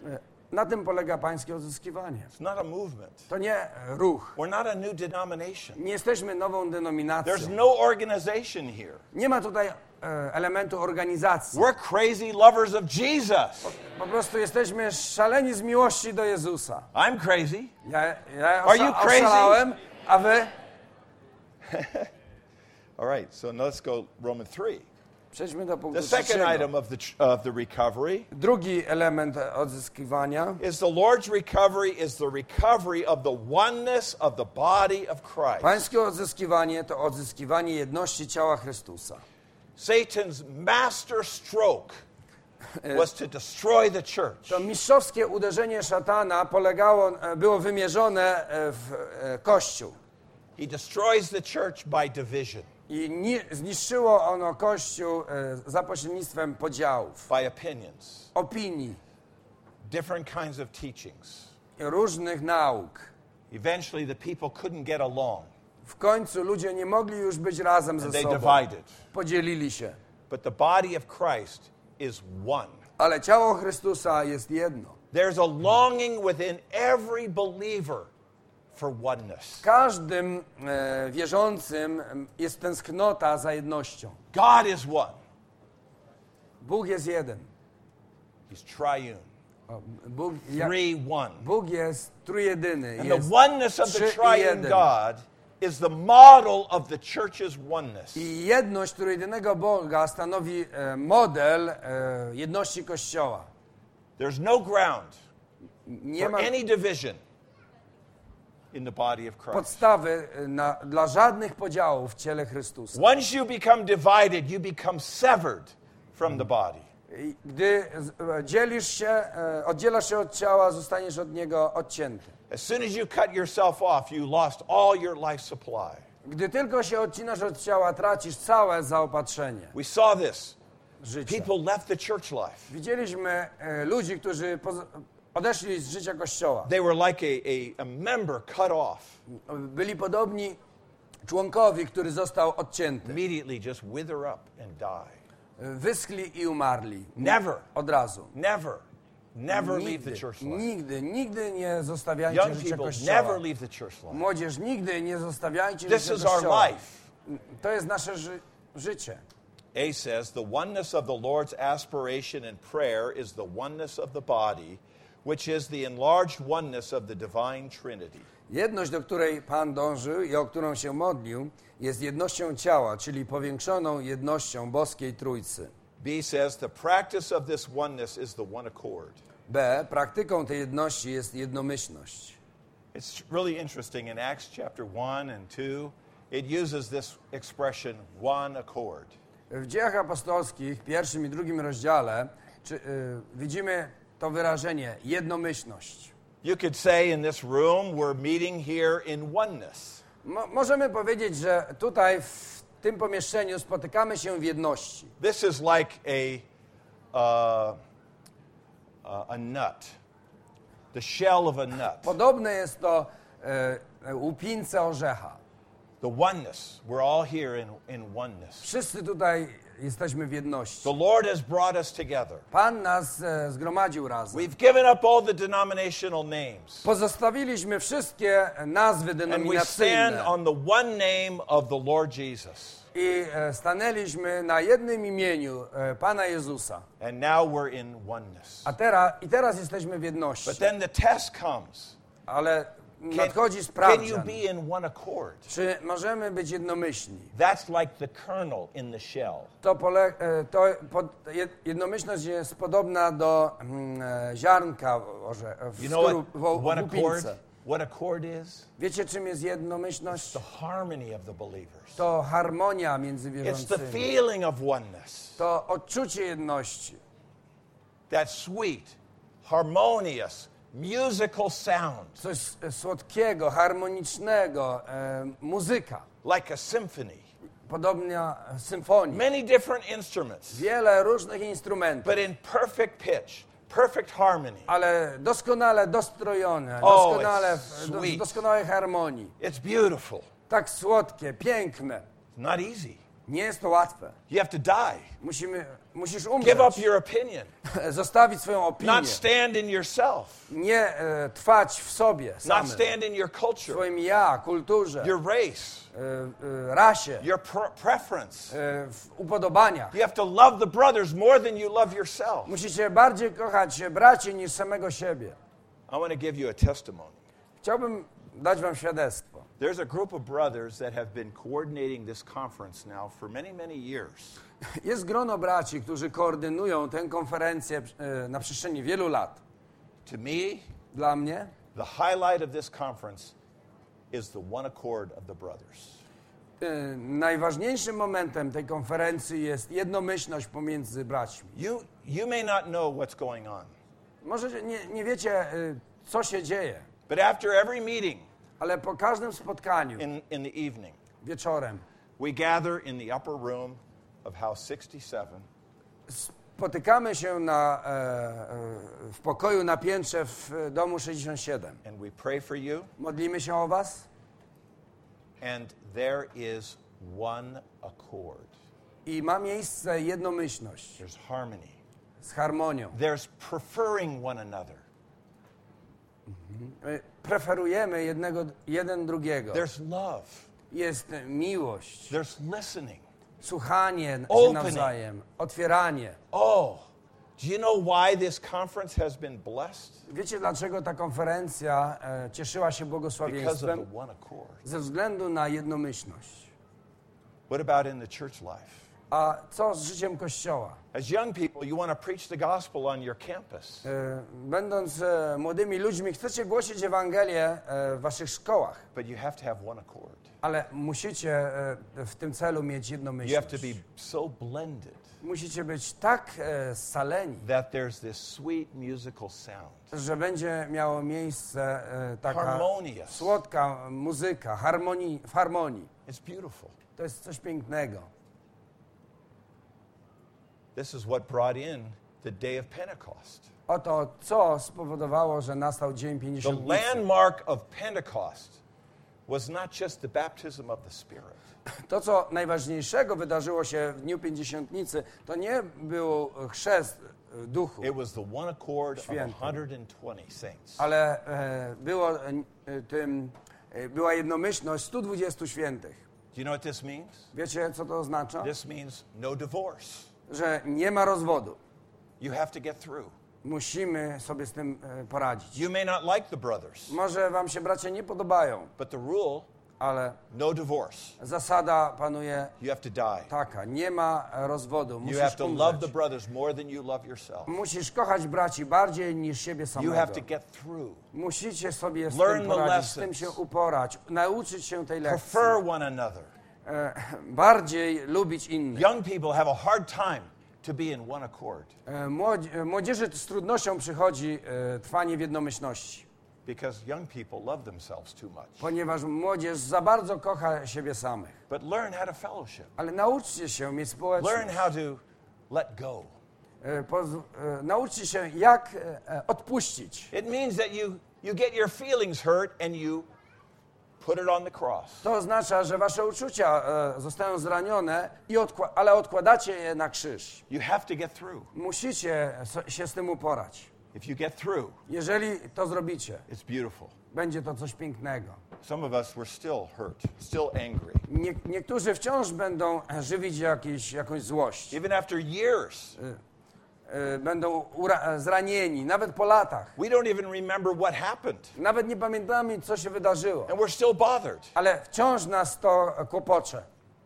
na tym polega pańskie odzyskiwanie. It's not a movement. To nie ruch. We're not a new denomination. Nie jesteśmy nową denominacją. There's no organization here. Nie ma tutaj e, elementu organizacji. We're crazy lovers of Jesus. Po prostu jesteśmy szaleni z miłości do Jezusa. I'm crazy. Ja, ja Are you osza- crazy? oszalałem, a wy? All right, so now let's go Romans three. Przejdźmy do punktu The second trzeciego. item of the of the recovery Drugi element odzyskiwania is the Lord's recovery is the recovery of the oneness of the body of Christ. Pańskie odzyskiwanie to odzyskiwanie jedności ciała Chrystusa. Satan's master stroke was to destroy the church. To mistrzowskie uderzenie szatana polegało, e, było wymierzone e, w e, Kościół. He destroys the church by division, I ni- zniszczyło ono Kościół e, za pośrednictwem podziałów, by opinions, opinii, different kinds of teachings. różnych nauk. Eventually the people couldn't get along W końcu ludzie nie mogli już być razem and ze they sobą. divided. Podzielili się. But the body of Christ is one. Ale ciało Chrystusa jest jedno. There's a longing within every believer for oneness. W każdym e, wierzącym jest tęsknota za jednością. God is one. Bóg jest jeden. He's triune. O, Bóg, ja, Three one. Bóg jest trójjedyny. And Jest the oneness of the trzy i triune jeden. God is the model of the church's oneness. I jedność trójjedynego Boga stanowi e, model e, jedności Kościoła. There's no ground Nie for ma any division in the body of Christ. podstawy e, na, dla żadnych podziałów w ciele Chrystusa. Once you become divided, you become severed from the body. I gdy z- e, dzielisz się, e, oddzielasz się od ciała, zostaniesz od niego odcięty. As soon as you cut yourself off, you lost all your life supply. Gdy tylko się odcinasz od ciała, tracisz całe zaopatrzenie We saw this. życia. People left the church life. Widzieliśmy e, ludzi, którzy poz- odeszli z życia Kościoła. They were like a, a, a member cut off. Byli podobni członkowi, który został odcięty. Immediately just wither up and die. Wyschli i umarli. Never. Od razu. Never, never leave Nigdy, the church life. nigdy, nigdy nie zostawiajcie Young życia people Kościoła. never leave the church life. Młodzież, nigdy nie zostawiajcie This życia is our Kościoła. life. To jest nasze ży- życie. A says, the oneness of the Lord's aspiration and prayer is the oneness of the body, which is the enlarged oneness of the divine Trinity. Jedność, do której Pan dążył i o którą się modlił, jest jednością ciała, czyli powiększoną jednością boskiej Trójcy. B says, the practice of this oneness is the one accord. B. Praktyką tej jedności jest jednomyślność. It's really interesting. In Acts chapter one and two, it uses this expression, one accord. W Dziejach Apostolskich, pierwszym i drugim rozdziale, czy, y, widzimy to wyrażenie jednomyślność. You could say in this room, we're meeting here in oneness. Mo- możemy powiedzieć, że tutaj w tym pomieszczeniu spotykamy się w jedności. This is like a, uh, uh, a nut, the shell of a nut. Podobne jest to e, łupince orzecha. The oneness. We're all here in, in oneness. Wszyscy tutaj jesteśmy w jedności. The Lord has brought us together. Pan nas e, zgromadził razem. We've given up all the denominational names. Pozostawiliśmy wszystkie nazwy And we stand denominacyjne on the one name of the Lord Jesus. i e, stanęliśmy na jednym imieniu e, Pana Jezusa. And now we're in oneness. A teraz, i teraz jesteśmy w jedności. But then the test comes. Ale Can, nadchodzi can you sprawdzian. be in one accord? Czy możemy być jednomyślni? That's like the kernel in the shell. To, pole, e, to pod, jed- jednomyślność jest podobna do mm, e, ziarnka w, orze, w, You know skóru, what, w, what w accord? łupince. What accord is? Wiecie, czym jest jednomyślność? The harmony of the believers. To harmonia między It's the wierzącymi. feeling of oneness. To odczucie jedności. That sweet, harmonious, musical sound, Coś e, słodkiego, harmonicznego, e, muzyka. like a symphony. Podobna e, symfonii. Many different instruments, Wiele różnych instrumentów, but in perfect pitch, perfect harmony. ale doskonale dostrojone, Oh, doskonale, it's w do, sweet. w doskonałej harmonii. It's beautiful. Tak słodkie, piękne. It's not easy. Nie jest to łatwe. You have to die. Musimy, musisz Give umrzeć, up your opinion. zostawić swoją opinię, Not stand in yourself. nie e, trwać w sobie Not samym, stand in your w culture, swoim ja, kulturze, your race, e, e, rasie, your pre- preference. e, w upodobaniach. You have to love the brothers more than you love yourself. Musicie bardziej kochać braci niż samego siebie. I want to give you a testimony. Chciałbym dać wam świadectwo. There's a group of brothers that have been coordinating this conference now for many, many years. Jest grono braci, którzy koordynują tę konferencję e, na przestrzeni wielu lat. To me, Dla mnie the highlight of this conference is the one accord of the brothers. e, najważniejszym momentem tej konferencji jest jednomyślność pomiędzy braćmi. You, you may not know what's going on, Może nie, nie wiecie, e, co się dzieje, but after every meeting ale po każdym spotkaniu in, in the evening, wieczorem we gather in the upper room of House sixty-seven, spotykamy się na, e, e, w pokoju na piętrze w e, domu sześćdziesiąt siedem. and we pray for you, Modlimy się o was and there is one accord. i ma miejsce jednomyślność There's harmony. z harmonią. There's preferring one another. My preferujemy jednego, jeden drugiego. There's love. Jest miłość, There's listening. słuchanie się Opening. nawzajem, otwieranie. Oh, do you know why this conference has been blessed? Wiecie, dlaczego ta konferencja e, cieszyła się Because of błogosławieństwem? the one accord. Ze względu na jednomyślność. What about in the church life? A co z życiem Kościoła? As young people, you want to preach the gospel on your campus. E, Będąc e, młodymi ludźmi, chcecie głosić Ewangelię e, w waszych szkołach, But you have to have one accord. ale musicie e, w tym celu mieć You have to jednomyślność. be so blended Musicie być tak e, scaleni, that there's this sweet musical sound. że będzie miało miejsce e, taka Harmonious. słodka muzyka, harmonii, w harmonii. It's beautiful. To jest coś pięknego. This is what brought in the day of Pentecost. Oto co spowodowało, że nastał Dzień The Pięćdziesiątnicy. landmark of Pentecost was not just the baptism of the Spirit. To, co najważniejszego wydarzyło się w Dniu Pięćdziesiątnicy, to nie był chrzest e, duchu, It was the one accord of Świętym. one hundred twenty saints. ale e, było, e, tym, e, była jednomyślność stu dwudziestu świętych. Do you know what this means? Wiecie, co to oznacza? This means no divorce. Że nie ma rozwodu. You have to get through. Musimy sobie z tym e, poradzić. You may not like the brothers, Może wam się, bracia, nie podobają, but the rule, ale no divorce. zasada panuje You have to die. taka. Nie ma rozwodu. You Musisz have to love the umrzeć. brothers more than you love yourself. Musisz kochać braci bardziej niż siebie You samego. have to get through. Musicie sobie z Learn tym the poradzić, z tym lessons. się uporać, nauczyć się tej lekcji. Prefer one another. E, bardziej lubić innych. Young people have a hard time to be in one accord E, młodzi, e, młodzieży z trudnością przychodzi e, trwanie w jednomyślności, because young people love themselves too much. ponieważ młodzież za bardzo kocha siebie samych. But learn how to fellowship. Ale nauczcie się mieć Learn społeczność. how to let go. E, poz- e, nauczcie się, jak e, e, odpuścić. It means that you, you get your feelings hurt and you put it on the cross. To oznacza, że wasze uczucia e, zostają zranione, i odkła- ale odkładacie je na krzyż. You have to get through. Musicie so, się z tym uporać. If you get through, Jeżeli to zrobicie, it's beautiful. będzie to coś pięknego. Some of us were still hurt, still angry. Nie, niektórzy wciąż będą żywić jakiś, jakąś złość. Even after years, E, będą ura- zranieni, nawet po latach. we don't even remember what happened. Nawet nie pamiętamy, co się wydarzyło. And we're still bothered. Ale wciąż nas to kłopocze.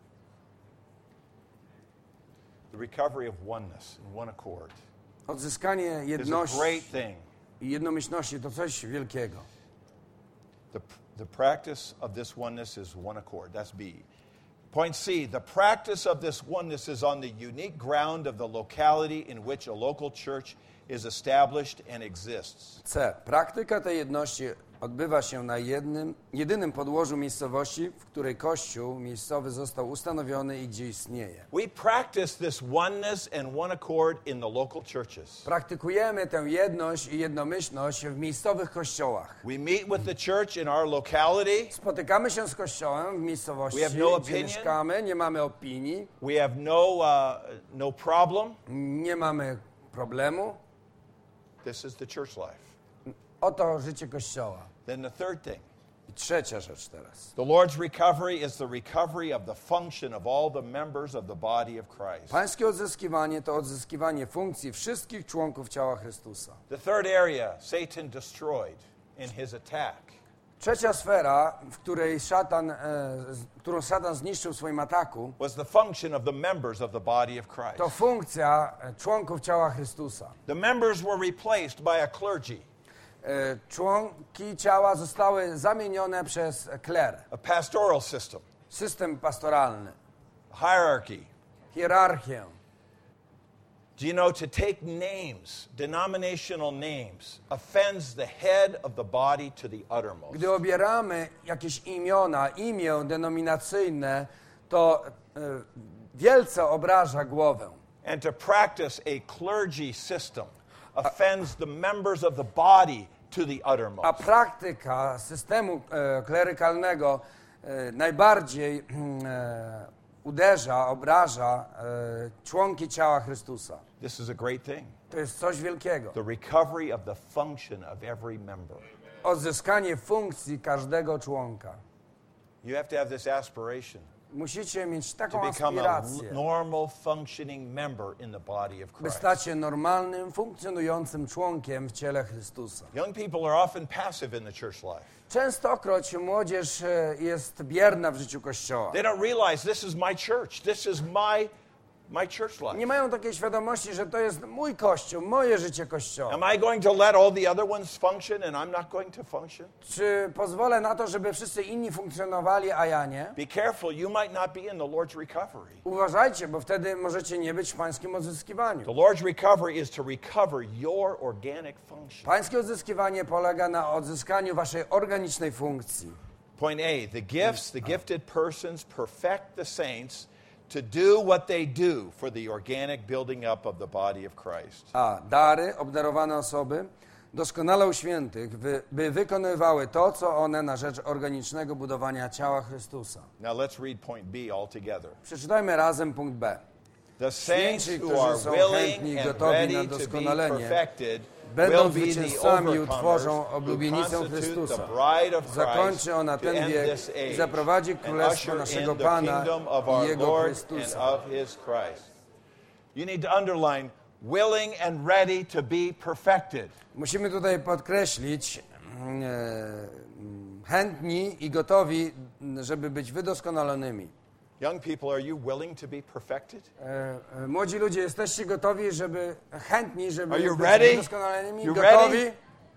The recovery of oneness and one accord Odzyskanie is a jedności great thing. i jednomyślności to coś wielkiego. The, the practice of this oneness is one accord. That's B. Point C, the practice of this oneness is on the unique ground of the locality in which a local church is established and exists. C. Praktyka tej jedności odbywa się na jednym, jedynym podłożu miejscowości, w której Kościół miejscowy został ustanowiony i gdzie istnieje. We practice this oneness and one accord in the local churches. Praktykujemy tę jedność i jednomyślność w miejscowych kościołach. We meet with the church in our locality. Spotykamy się z Kościołem w miejscowości, We have no gdzie opinion. mieszkamy, nie mamy opinii, We have no, uh, no problem. nie mamy problemu. This is the church life. Oto życie Kościoła. Then the third thing. I trzecia rzecz teraz. The Lord's recovery is the recovery of the function of all the members of the body of Christ. Pańskie odzyskiwanie to odzyskiwanie funkcji wszystkich członków ciała Chrystusa. The third area Satan destroyed in his attack Trzecia sfera, w której szatan, e, z- którą szatan zniszczył w swoim ataku, was the function of the members of the body of Christ. to funkcja e, członków ciała Chrystusa. The members were replaced by a clergy, E, członki ciała zostały zamienione przez kler, a pastoral system, system pastoralny, hierarchy. hierarchię. Do you know, to take names, denominational names, offends the head of the body to the uttermost. Gdy obieramy jakieś imiona, imię denominacyjne, to e, wielce obraża głowę. And to practice a clergy system offends the members of the body to the A uttermost. praktyka systemu e, klerykalnego e, najbardziej mm, e, uderza, obraża e, członki ciała Chrystusa. This is a great thing. To jest coś wielkiego. The recovery of the function of every member. Odzyskanie funkcji każdego członka. You have to have this aspiration Musicie mieć to taką become a aspirację, l- normal functioning member in the body of by Christ. stać się normalnym, funkcjonującym członkiem w ciele Chrystusa. Young people are often passive in the church life. Częstokroć młodzież e, jest bierna w życiu Kościoła. They don't realize this is my church. This is my my church life. Nie mają takiej świadomości, że to jest mój Kościół, moje życie Kościoła. Am I going to let all the other ones function and I'm not going to function? Czy pozwolę na to, żeby wszyscy inni funkcjonowali, a ja nie? Be careful, you might not be in the Lord's recovery. Uważajcie, bo wtedy możecie nie być w pańskim The odzyskiwaniu. Lord's recovery is to recover your organic function. Pańskie odzyskiwanie polega na odzyskaniu waszej organicznej funkcji. Point A, the gifts, the gifted persons perfect the saints to do what they do for the organic building up of the body of Christ. A dary, obdarowane osoby, doskonalą świętych, by, by wykonywały to, co one na rzecz organicznego budowania ciała Chrystusa. Now let's read point B all together. Przeczytajmy razem punkt B. The saints Święci, who are którzy są willing chętni i and gotowi na ready to be doskonalenie, perfected będą will be the zwycięzcami i overcomers utworzą who oblubienicę constitute Chrystusa. the bride of Christ Zakończy ona to ten end wiek this age i zaprowadzi and królestwo usher naszego in the Pana kingdom of i our Jego Lord and Chrystusa. of His Christ. You need to underline willing and ready to be perfected. Musimy tutaj podkreślić mm, e, chętni i gotowi, żeby być wydoskonalonymi. Young people, are you willing to be perfected? E, e, Młodzi ludzie, jesteście gotowi, żeby chętni, żeby Are you być ready? wydoskonalonymi? You Gotowi? ready?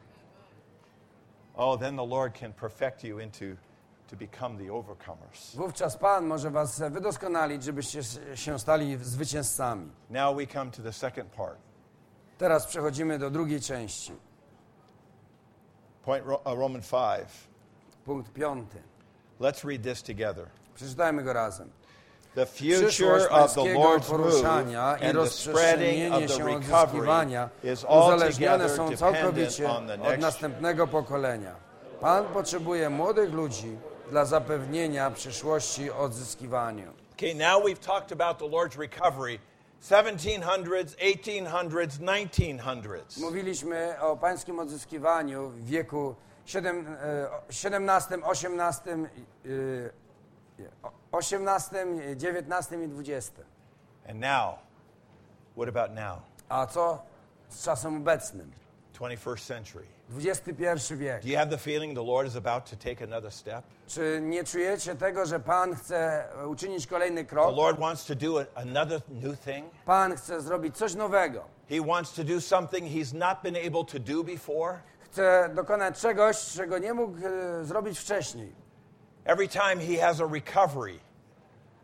Oh, then the Lord can perfect you into to become the overcomers. Wówczas Pan może was wydoskonalić, żebyście się stali zwycięzcami. Now we come to the second part. Teraz przechodzimy do drugiej części. Point Ro- uh, Roman five. Punkt piąty. Let's read this together. Przeczytajmy go razem. The Przyszłość future of the pańskiego Lord's move poruszania i and the spreading of rozprzestrzenienie the się recovery odzyskiwania is uzależnione altogether są dependent całkowicie on the od next. następnego pokolenia. Pan potrzebuje młodych ludzi dla zapewnienia przyszłości odzyskiwaniu. Okay, now we've talked about the Lord's recovery, seventeen hundreds, eighteen hundreds, nineteen hundreds. Mówiliśmy o pańskim odzyskiwaniu w wieku siedem, e, siedemnastym, osiemnastym, e, osiemnastym, dziewiętnastym i dwudziestym. And now, what about now? A co z czasem obecnym? twenty-first century. dwudziesty pierwszy wiek. Do you have the feeling the Lord is about to take another step? Czy nie czujecie tego, że Pan chce uczynić kolejny The krok? Lord wants to do a, another new thing. Pan chce zrobić coś nowego. He wants to do something he's not been able to do before. Chce dokonać czegoś, czego nie mógł e, zrobić wcześniej. Every time he has a recovery,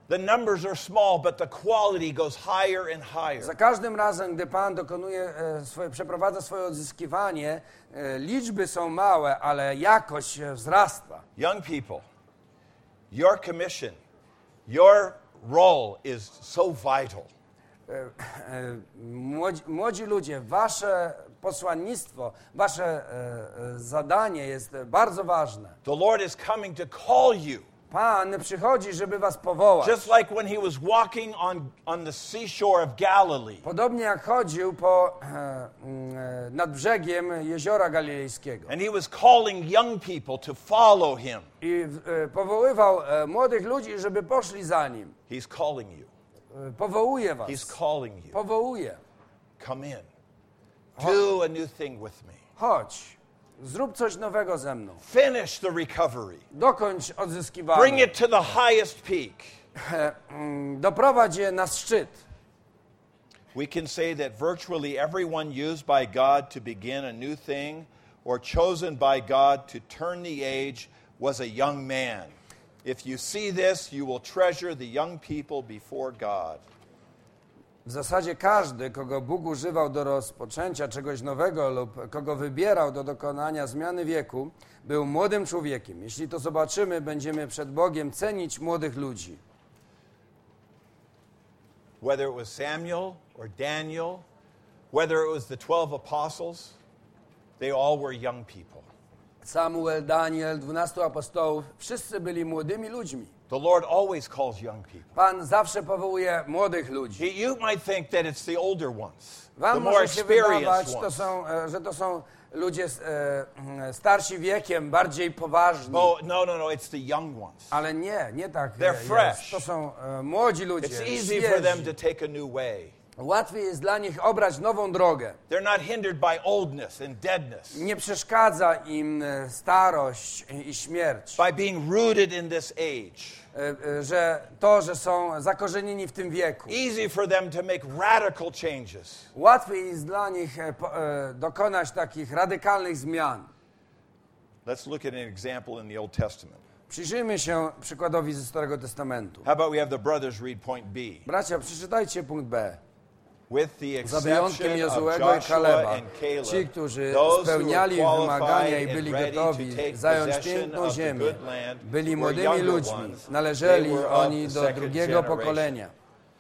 The numbers are small, but the quality goes higher and higher. Za każdym razem, gdy Pan dokonuje, e, swoje, przeprowadza swoje odzyskiwanie, e, liczby są małe, ale jakość e, wzrasta. Young people, your commission, your role is so vital. E, e, młodzi, młodzi ludzie, wasze posłannictwo, wasze e, e, zadanie jest bardzo ważne. The Lord is coming to call you. Pan przychodzi, żeby was powołać. Just like when he was walking on, on the seashore of Galilee. Podobnie jak chodził po, e, e, nad brzegiem jeziora galilejskiego. And he was calling young people to follow him. I e, powoływał e, młodych ludzi, żeby poszli za nim. He's calling you. E, powołuje was. He's calling you. Powołuje. Come in. Do a new thing with me. Chodź. Zrób coś nowego ze mną. Finish the recovery. Dokończ odzyskiwanie. Bring it to the highest peak. E, mm, Doprowadź je na szczyt. We can say that virtually everyone used by God to begin a new thing or chosen by God to turn the age was a young man. If you see this, you will treasure the young people before God. W zasadzie każdy, kogo Bóg używał do rozpoczęcia czegoś nowego lub kogo wybierał do dokonania zmiany wieku, był młodym człowiekiem. Jeśli to zobaczymy, będziemy przed Bogiem cenić młodych ludzi. Whether it was Samuel or Daniel, whether it was the twelve apostles, they all were young people. Samuel, Daniel, dwunastu apostołów, wszyscy byli młodymi ludźmi. The Lord always calls young people. Pan zawsze powołuje młodych ludzi. He- You might think that it's the older ones, the Wam more może się wydawać, experienced to ones. są, e, że to są ludzie e, starsi wiekiem, bardziej poważni. Oh, no, no, no, it's the young ones. Ale nie, nie tak They're jest. fresh. To są e, młodzi ludzie, It's easy for them świeży. to take a new way. Łatwiej jest dla nich obrać nową drogę. They're not hindered by oldness and deadness, Nie przeszkadza im e, starość i śmierć. by being rooted in this age. E, e, Że to, że są zakorzenieni w tym wieku. Easy for them to make radical changes. Łatwiej jest dla nich e, po- e, dokonać takich radykalnych zmian. Let's look at an example in the Old Testament. Przyjrzyjmy się przykładowi ze Starego Testamentu. How about we have the brothers read point B? Bracia, przeczytajcie punkt B. With the Za wyjątkiem exception of Jozuego i Joshua Kaleba, and Caleb, ci, którzy those who were spełniali wymagania qualified i and byli ready to gotowi take zająć possession piękną of the ziemię, good land byli were młodymi younger ludźmi. ones. Należeli They were of oni the do second drugiego generation. pokolenia.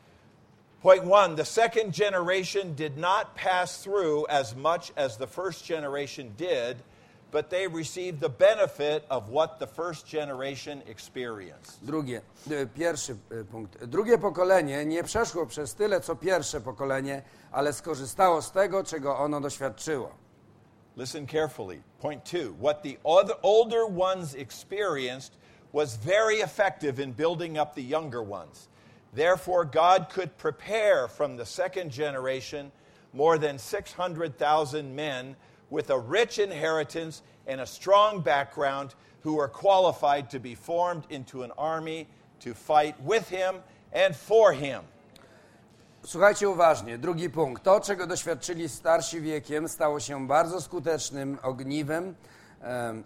Point one, the second generation did not pass through as much as the first generation did, but they received the benefit of what the first generation experienced. Drugie, e, pierwszy e, punkt. Drugie pokolenie nie przeszło przez tyle, co pierwsze pokolenie, ale skorzystało z tego, czego ono doświadczyło. Listen carefully. Point two, what the other, older ones experienced was very effective in building up the younger ones. Therefore, God could prepare from the second generation more than six hundred thousand men with a rich inheritance and a strong background who were qualified to be formed into an army to fight with him and for him. Słuchajcie uważnie. Drugi punkt. To, czego doświadczyli starsi wiekiem, stało się bardzo skutecznym ogniwem em,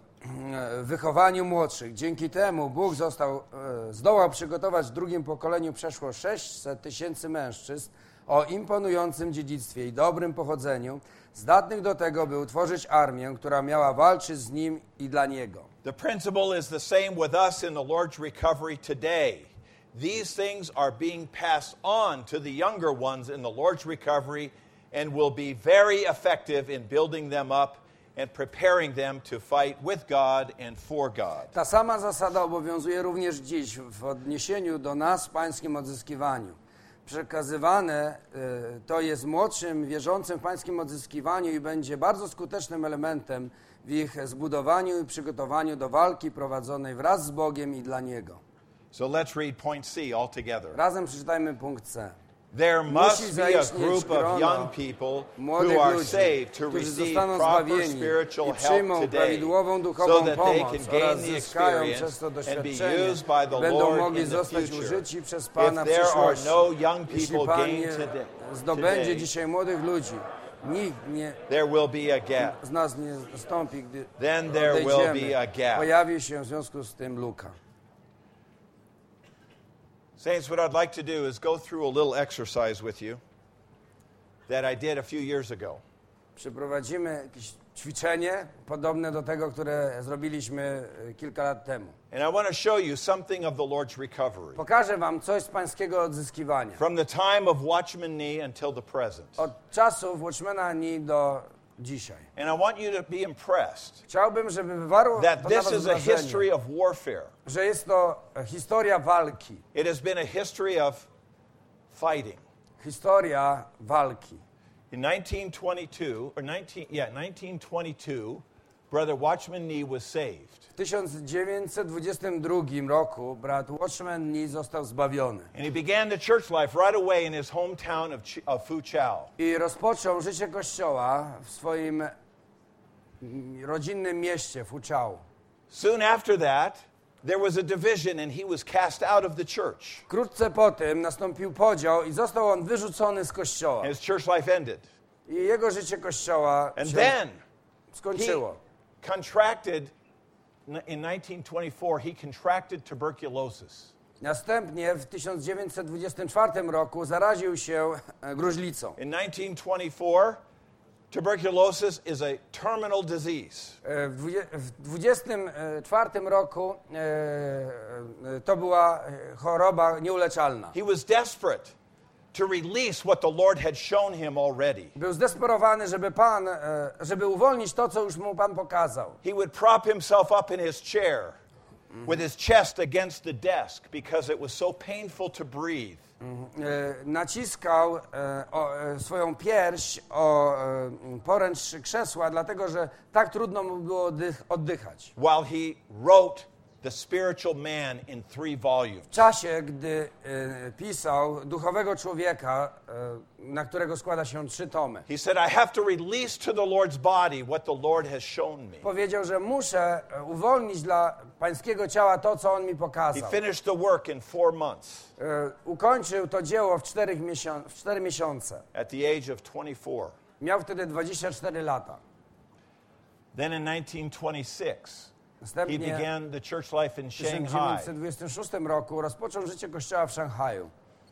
w wychowaniu młodszych. Dzięki temu Bóg został, e, zdołał przygotować w drugim pokoleniu przeszło sześćset tysięcy mężczyzn o imponującym dziedzictwie i dobrym pochodzeniu, zdatnych do tego, by utworzyć armię, która miała walczyć z nim i dla niego. The principle is the same with us in the Lord's recovery today. These things are being passed on to the younger ones in the Lord's recovery and will be very effective in building them up and preparing them to fight with God and for God. Ta sama zasada obowiązuje również dziś w odniesieniu do nas w pańskim odzyskiwaniu. Przekazywane y, to jest młodszym wierzącym w pańskim odzyskiwaniu i będzie bardzo skutecznym elementem w ich zbudowaniu i przygotowaniu do walki prowadzonej wraz z Bogiem i dla Niego. So let's read point C all together. Razem przeczytajmy punkt C. There Musi must be a zaistnieć group of grono young people młodych who are ludzi, saved to którzy receive zostaną proper zbawieni spiritual i help przyjmą today prawidłową so duchową that they pomoc can oraz gain the zyskają experience przez to and be doświadczenie used by the i będą Lord mogli in the zostać future. użyci przez If Pana w there are przyszłości. no young Jeśli people Pan gained nie today, zdobędzie today, dzisiaj młodych ludzi, nikt nie, there will be a gap. z nas nie zastąpi, gdy Then there will odejdziemy. be a gap. Pojawi się w związku z tym luka. Saints, what I'd like to do is go through a little exercise with you that I did a few years ago. Przeprowadzimy jakieś ćwiczenie podobne do tego, które zrobiliśmy e, kilka lat temu. And I want to show you something of the Lord's recovery. Pokażę wam coś z pańskiego odzyskiwania. From the time of Watchman Nee until the present. Od czasów Watchmana Nee do dzisiaj. And I want you to be impressed Chciałbym, żeby wywarło that to na this was is a wrażenie, history of warfare. że jest to historia walki. It has been a history of fighting. Historia walki. In nineteen twenty-two, or nineteen, yeah, nineteen twenty-two, Brother Watchman Nee was saved. W tysiąc dziewięćset dwudziestym drugim roku brat Watchman Nee został zbawiony. And he began the church life right away in his hometown of, Ch- of Fuchao. I rozpoczął życie Kościoła w swoim mm, rodzinnym mieście Fuchao. Soon after that, there was a division and he was cast out of the church. Wkrótce po tym nastąpił podział i został on wyrzucony z Kościoła. And his church life ended. I jego życie Kościoła And się then he skończyło. contracted, in nineteen twenty-four, he contracted tuberculosis. Następnie w tysiąc dziewięćset dwudziestym czwartym roku zaraził się e, gruźlicą. In nineteen twenty-four, tuberculosis is a terminal disease. E, W dwudzie- w dwudziestym czwartym roku e, e, to była e, choroba nieuleczalna. He was desperate to release what the Lord had shown him already. Był zdesperowany, żeby Pan, e, żeby uwolnić to, co już mu Pan pokazał. He would prop himself up in his chair with his chest against the desk because it was so painful to breathe. E, Naciskał e, o, e, swoją pierś o e, poręcz krzesła, dlatego że tak trudno mu było oddych- oddychać. While he wrote The Spiritual Man in three volumes. W czasie, gdy e, pisał duchowego człowieka, e, na którego składa się trzy tomy, He said, I have to release to the Lord's body what the Lord has shown me. powiedział, że muszę e, uwolnić dla pańskiego ciała to, co on mi He pokazał. finished the work in four months E, Ukończył to dzieło w, czterech miesią- w cztery miesiące. at the age of twenty-four. Miał wtedy dwadzieścia cztery lata. Then in nineteen twenty-six, he Następnie began the church life in w tysiąc Shanghai. dziewięćset dwudziestym szóstym roku rozpoczął życie Kościoła w Szanghaju.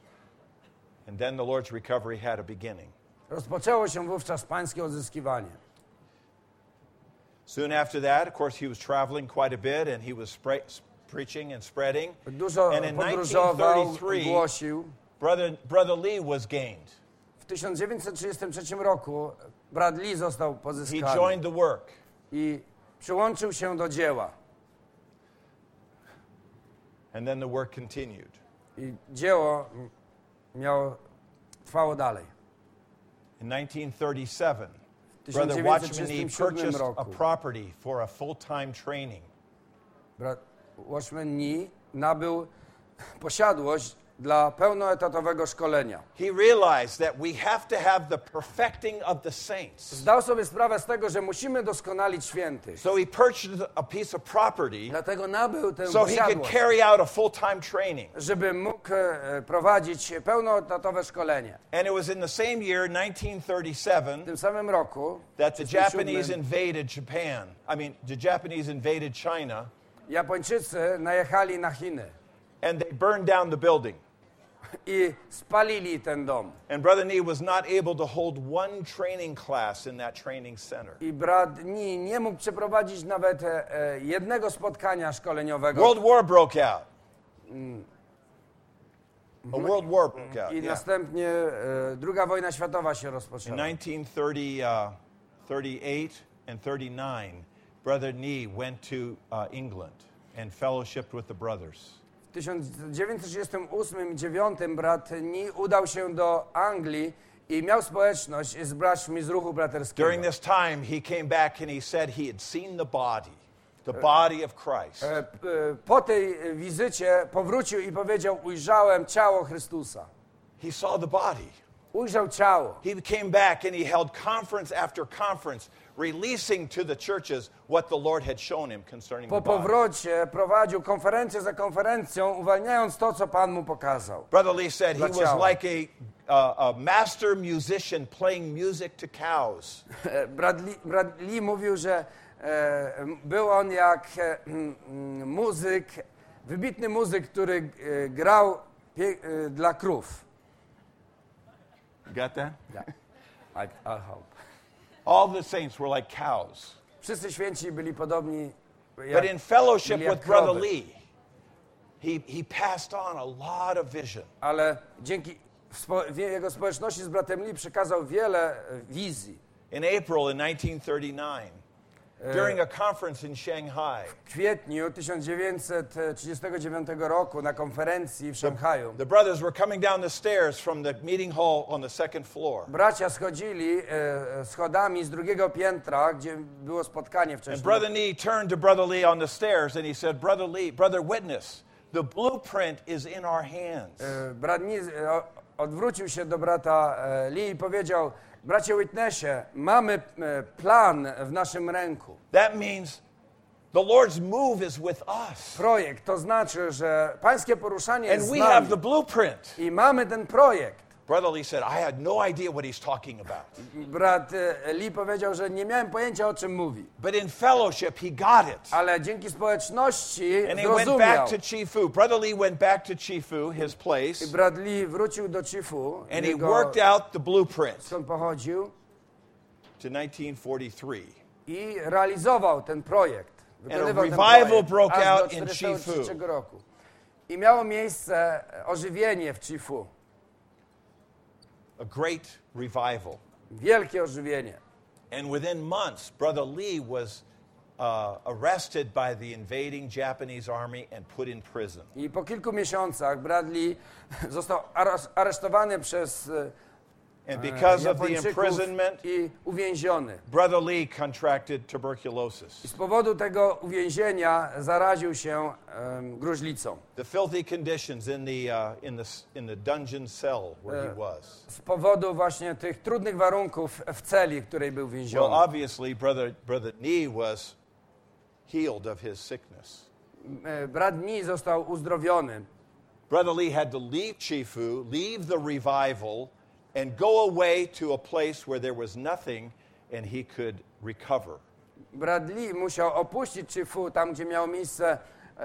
And then the Lord's recovery had a beginning. Rozpoczęło się wówczas pańskie odzyskiwanie. Soon after that, of course, he was traveling quite a bit and he was spra- preaching and spreading. Dużo And in podróżował, nineteen thirty-three, głosił. Brother, Brother Lee was gained. W tysiąc dziewięćset trzydziestym trzecim roku brat Lee został He pozyskany joined the work. i przyłączył się do dzieła. And then the work continued. I dzieło m- miało, trwało dalej. In nineteen thirty-seven, W Brother Watchman Nee tysiąc dziewięćset trzydziestym siódmym purchased a roku property for a full-time training. brat Watchman Nee nabył posiadłość dla pełnoetatowego szkolenia. He realized that we have to have the perfecting of the saints. Zdał sobie sprawę z tego, że musimy doskonalić świętych. So he purchased a piece of property Dlatego nabył tę so he could posiadłość, carry out a full-time training. żeby mógł e, prowadzić pełnoetatowe szkolenie. And it was in the same year, nineteen W thirty-seven, tym samym roku that the w tysiąc Japanese siódmym invaded Japan. I mean, the Japanese invaded China, Japończycy najechali na Chiny and they burned down the building. i spalili ten dom. And Brother Nee was not able to hold one training class in that training center. I brat Nee nie mógł przeprowadzić nawet e, e, jednego spotkania szkoleniowego. World War broke out. A world war broke out. I Yeah. następnie e, druga wojna światowa się In rozpoczęła. nineteen thirty, uh, thirty-eight and thirty-nine, Brother Nee went to uh, England and fellowshipped with the brothers. W tysiąc dziewięćset trzydziestym ósmym i dziewiątym brat Nee udał się do Anglii i miał społeczność z braćmi z ruchu braterskiego. During this time, he came back and he said he had seen the body, the body of Christ. E, p- e, Po tej wizycie powrócił i powiedział: ujrzałem ciało Chrystusa. He saw the body. Ujrzał ciało. He came back and he held conference after conference, releasing to the churches what the Lord had shown him concerning Po the body. powrocie prowadził konferencję za konferencją, uwalniając to, co Pan mu pokazał. Brother Lee said he Dla was ciała. like a, uh, a master musician playing music to cows. E, Brat Lee, brat Lee mówił, że e, był on jak e, mm, mm, muzyk, wybitny muzyk, który e, grał pie, y, dla krów. You got that? Yeah. I, I hope. All the saints were like cows. Wszyscy święci byli podobni But jak, in fellowship byli jak with Brother krowy. Lee, he, he passed on a lot of vision. Ale dzięki spo, w jego społeczności z bratem Lee przekazał wiele e, wizji. In April in nineteen thirty-nine, during a conference in Shanghai, W kwietniu tysiąc dziewięćset trzydziestego dziewiątego roku na konferencji w Szanghaju the brothers were coming down the stairs from the meeting hall on the second floor. bracia schodzili e, schodami z drugiego piętra, gdzie było spotkanie And wcześniej. Brother Lee turned to Brother Lee on the stairs and he said, Brother Lee, Brother Witness, the blueprint is in our hands. E, Brat Lee e, o- odwrócił się do brata e, Lee i powiedział: bracie Witnessie, mamy e, plan w naszym ręku. That means the Lord's move is with us. Projekt, to znaczy, że pańskie poruszanie jest And z we have nami. the blueprint. I mamy ten projekt. Brother Lee said, I had no idea what he's talking about. Brat e, Lee powiedział, że nie miałem pojęcia, o czym mówi. But in fellowship, he got it. Ale dzięki społeczności And he went zrozumiał. back to Chifu. Brother Lee went back to Chifu, his I place, brat Lee wrócił do Chifu, and he jego, worked out the blueprint skąd pochodził, to nineteen forty-three. i realizował ten projekt. Wykonywał ten revival projekt broke aż out do in czterysta trzeciego Chifu. roku. I miało miejsce ożywienie w Chifu. A great revival. Wielkie ożywienie. And within months, Brother Lee was uh, arrested by the invading Japanese army and put in prison. I po kilku miesiącach brat Lee został ares- aresztowany przez e, And because of the Japończyków imprisonment, i uwięziony. Brother Lee contracted tuberculosis. I z powodu tego uwięzienia zaraził się um, gruźlicą. The filthy conditions in the, uh, in the, in the dungeon cell where he was. Z powodu właśnie tych trudnych warunków w celi, w której był Well, więziony. obviously, Brother, Brother Lee was healed of his sickness. E, Brat Lee został uzdrowiony. Brother Lee had to leave Chifu, leave the revival, and go away to a place where there was nothing and he could recover. Brat Lee musiał opuścić Chifu, tam gdzie miało miejsce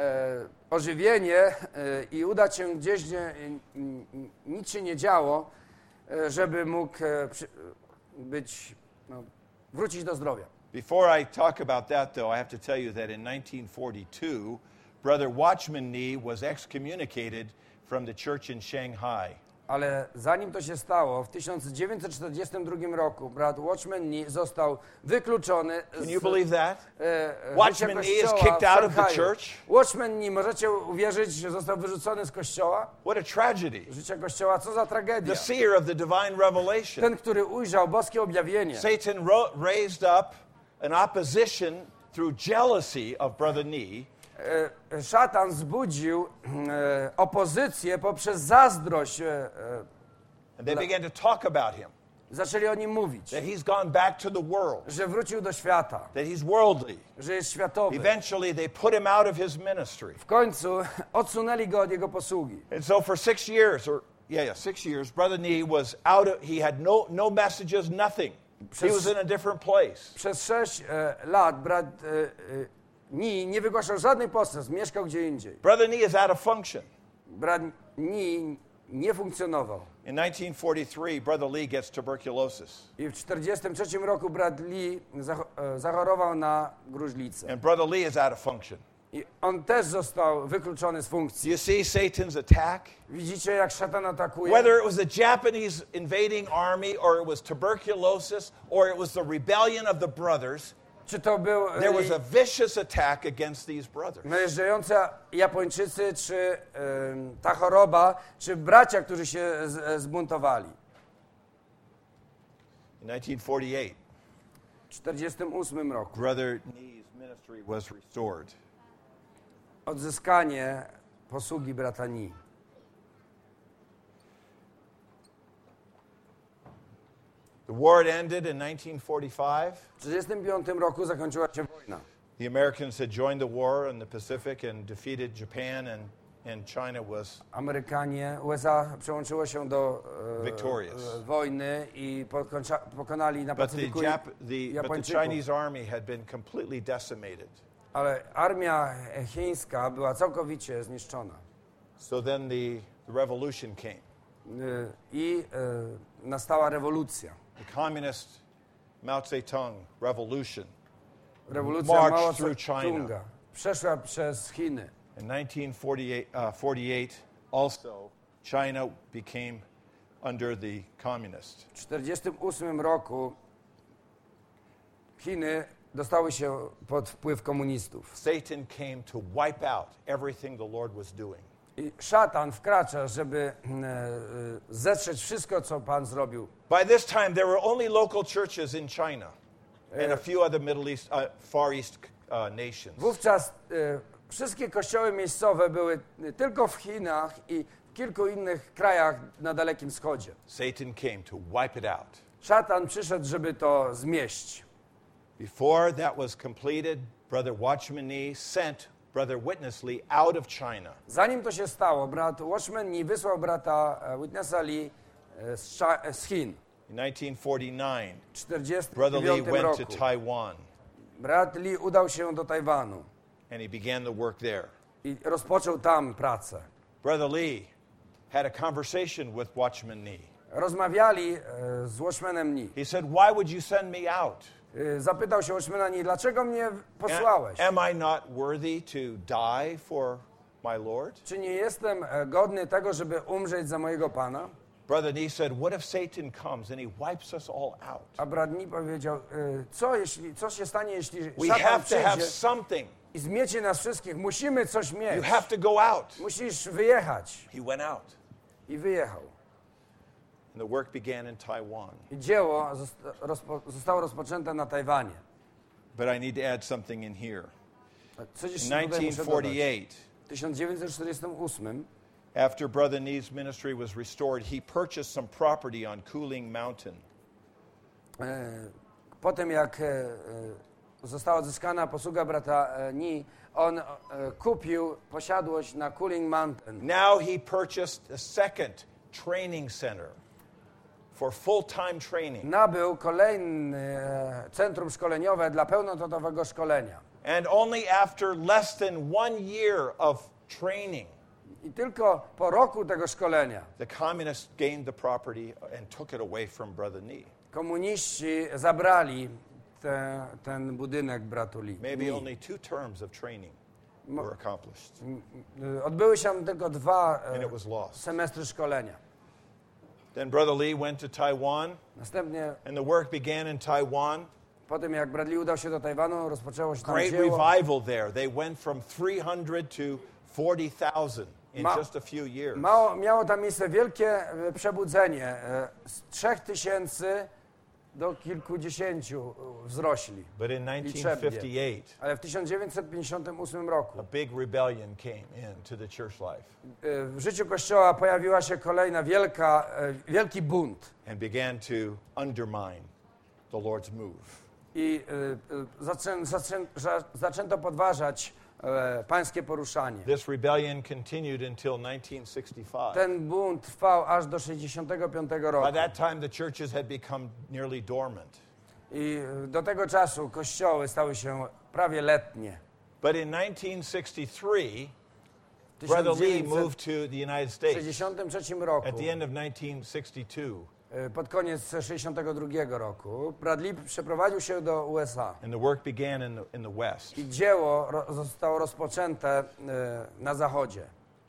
e, ożywienie e, i udać się gdzieś, gdzie e, n- n- nic się nie działo, e, żeby mógł e, przy, być, no, wrócić do zdrowia. Before I talk about that, though, I have to tell you that in nineteen forty-two, Brother Watchman Nee was excommunicated from the church in Shanghai. Ale zanim to się stało, w tysiąc dziewięćset czterdziestym drugim roku brat Watchman Nee został wykluczony z Can you believe that? e, Watchman życia Nee is kościoła kicked w out of the Szanghaju. church? Watchman Nee, możecie uwierzyć, że został wyrzucony z kościoła? What a tragedy. Życia kościoła, co za tragedia. The seer of the divine revelation. Ten, który ujrzał boskie objawienie. Satan ro- raised up an opposition through jealousy of Brother Nee. E, Szatan wzbudził e, opozycję poprzez zazdrość. E, e, And they began to talk about him, zaczęli o nim mówić, that he's gone back to the world, że wrócił do świata, that he's worldly. że jest światowy. Eventually, they put him out of his ministry. W końcu odsunęli go od jego posługi. And so for six years, or yeah, yeah, six years, Brother Nee was out of, he had no, no messages, nothing. He was in a different place. Przez sześć e, lat brat e, e, Nee nie wygłaszał żadnych poselstw, mieszkał gdzie indziej. Brother Nee is out of function. Brat Nee nie funkcjonował. In nineteen forty-three, Brother Lee gets tuberculosis. I w czterdziestym trzecim roku brat Lee zacho- e, zachorował na gruźlicę. And Brother Lee is out of function. I on też został wykluczony z Do funkcji. you see Satan's attack? Widzicie, jak szatan atakuje? Whether it was the Japanese invading army, or it was tuberculosis, or it was the rebellion of the brothers, Czy to był there was a e, vicious attack against these brothers. najeżdżający Japończycy, czy em, ta choroba, czy bracia, którzy się z, zbuntowali. In nineteen forty-eight, W czterdziestym ósmym roku Brother Nee's ministry was restored. odzyskanie posługi brata Nee. The war had ended in nineteen forty-five. W czterdziestym piątym roku zakończyła się wojna. The Americans had joined the war in the Pacific and defeated Japan, and, and China was Amerykanie, U S A przyłączyło się do e, Victorious. e, wojny i pokończa, pokonali na But the, Pacyfiku Jap- the, but the Japończyków. Chinese army had been completely decimated. Ale armia chińska była całkowicie zniszczona. So then the the revolution came. Y, I y, nastała rewolucja. The communist Mao Zedong revolution Rewolucja marched Mao through China. Zedonga przeszła przez Chiny. In nineteen forty-eight, uh, forty-eight, also, China became under the communists. W tysiąc dziewięćset czterdziestym ósmym roku Chiny dostały się pod wpływ komunistów. Satan came to wipe out everything the Lord was doing. I szatan wkracza, żeby e, e, zetrzeć wszystko, co Pan zrobił. By this time, there were only local churches in China and a few other Middle East, uh, Far East uh, nations. Wówczas e, wszystkie kościoły miejscowe były tylko w Chinach i w kilku innych krajach na Dalekim Wschodzie. Satan came to wipe it out. Szatan przyszedł, żeby to zmieść. Before that was completed, Brother Watchman Nee sent Brother Witness Lee out of China. Zanim to się stało, brat Watchman Nee wysłał brata e, Witnessa Lee e, z, Cza- e, z Chin In nineteen forty-nine, w czterdziestym Brother Lee dziewiątym went roku. to Taiwan Brat Lee udał się do Tajwanu and he began the work there. i rozpoczął tam pracę. Brother Lee had a conversation with Watchman Nee. Rozmawiali e, z Watchmanem Nee. He said, "Why would you send me out? E, Zapytał się Watchmana Nee, dlaczego mnie posłałeś? Am I not worthy to die for my Lord?" Czy nie jestem e, godny tego, żeby umrzeć za mojego Pana? Brother Nee said, "What if Satan comes and he wipes us all out? A brat Nee powiedział, e, co, jeśli, co się stanie, jeśli We szatan have to have przyjdzie something. i zmiecie nas wszystkich? Musimy coś You mieć. have to go out." Musisz wyjechać. He went out. I wyjechał. And the work began in Taiwan. I dzieło zosta- rozpo- zostało rozpoczęte na Tajwanie. But I need to add something in here. Coś In jeszcze tutaj nineteen muszę dodać. forty-eight, W tysiąc dziewięćset czterdziestym ósmym after Brother Nee's ministry was restored, he purchased some property on Cooling Mountain. E, Potem jak e, e, została odzyskana posługa brata e, Nee, on e, kupił posiadłość na Cooling Mountain. Now he purchased a second training center for full-time training. Nabył kolejne e, centrum szkoleniowe dla pełnoetatowego szkolenia. And only after less than one year of training, I tylko po roku tego szkolenia the communists gained the property and took it away from Brother Nee. komuniści zabrali te, ten budynek bratu Lee. Maybe Nee. only two terms of training were accomplished, E, Odbyły się tylko dwa e, and it was lost. semestry szkolenia. Then Brother Lee went to Taiwan, Następnie, and the work began in Taiwan. po tym jak brat Lee udał się do Tajwanu, rozpoczęło się tam Great dzieło. revival there. They went from three hundred to forty thousand in Ma- just a few years. Mało, miało tam miejsce wielkie e, przebudzenie. E, Z trzech tysięcy do kilkudziesięciu e, wzrośli. But in liczebnie. nineteen fifty-eight, Ale w tysiąc dziewięćset pięćdziesiątym ósmym a roku big rebellion came into the church life e, w życiu Kościoła pojawiła się kolejna wielka, e, wielki bunt. and began to undermine the Lord's move. I e, e, zaczę, zaczę, za- zaczęto podważać e, pańskie poruszanie. This rebellion continued until nineteen sixty-five. Ten bunt trwał aż do sześćdziesiątego piątego roku. By that time, the churches had become nearly dormant. I e, do tego czasu kościoły stały się prawie letnie. But in nineteen sixty-three, W Brother tysiąc Lee dziewięćset moved to the United States sześćdziesiątym trzecim roku, at the end of nineteen sixty-two, e, pod koniec sześćdziesiątego drugiego roku, brat Lee przeprowadził się do U S A. and the work began in the, in the West. I dzieło ro, zostało rozpoczęte e, na zachodzie.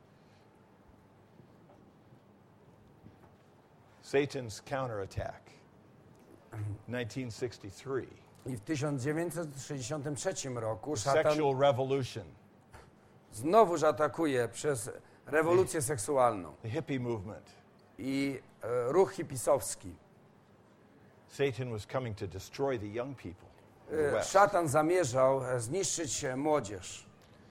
Satan's counterattack, nineteen sixty-three, I w tysiąc dziewięćset sześćdziesiątym trzecim roku the szatan sexual revolution, znowu zaatakuje przez rewolucję seksualną the hippie movement. i e, ruch hipisowski. Satan was coming to destroy the young people in the E, West. Szatan zamierzał e, zniszczyć e, młodzież.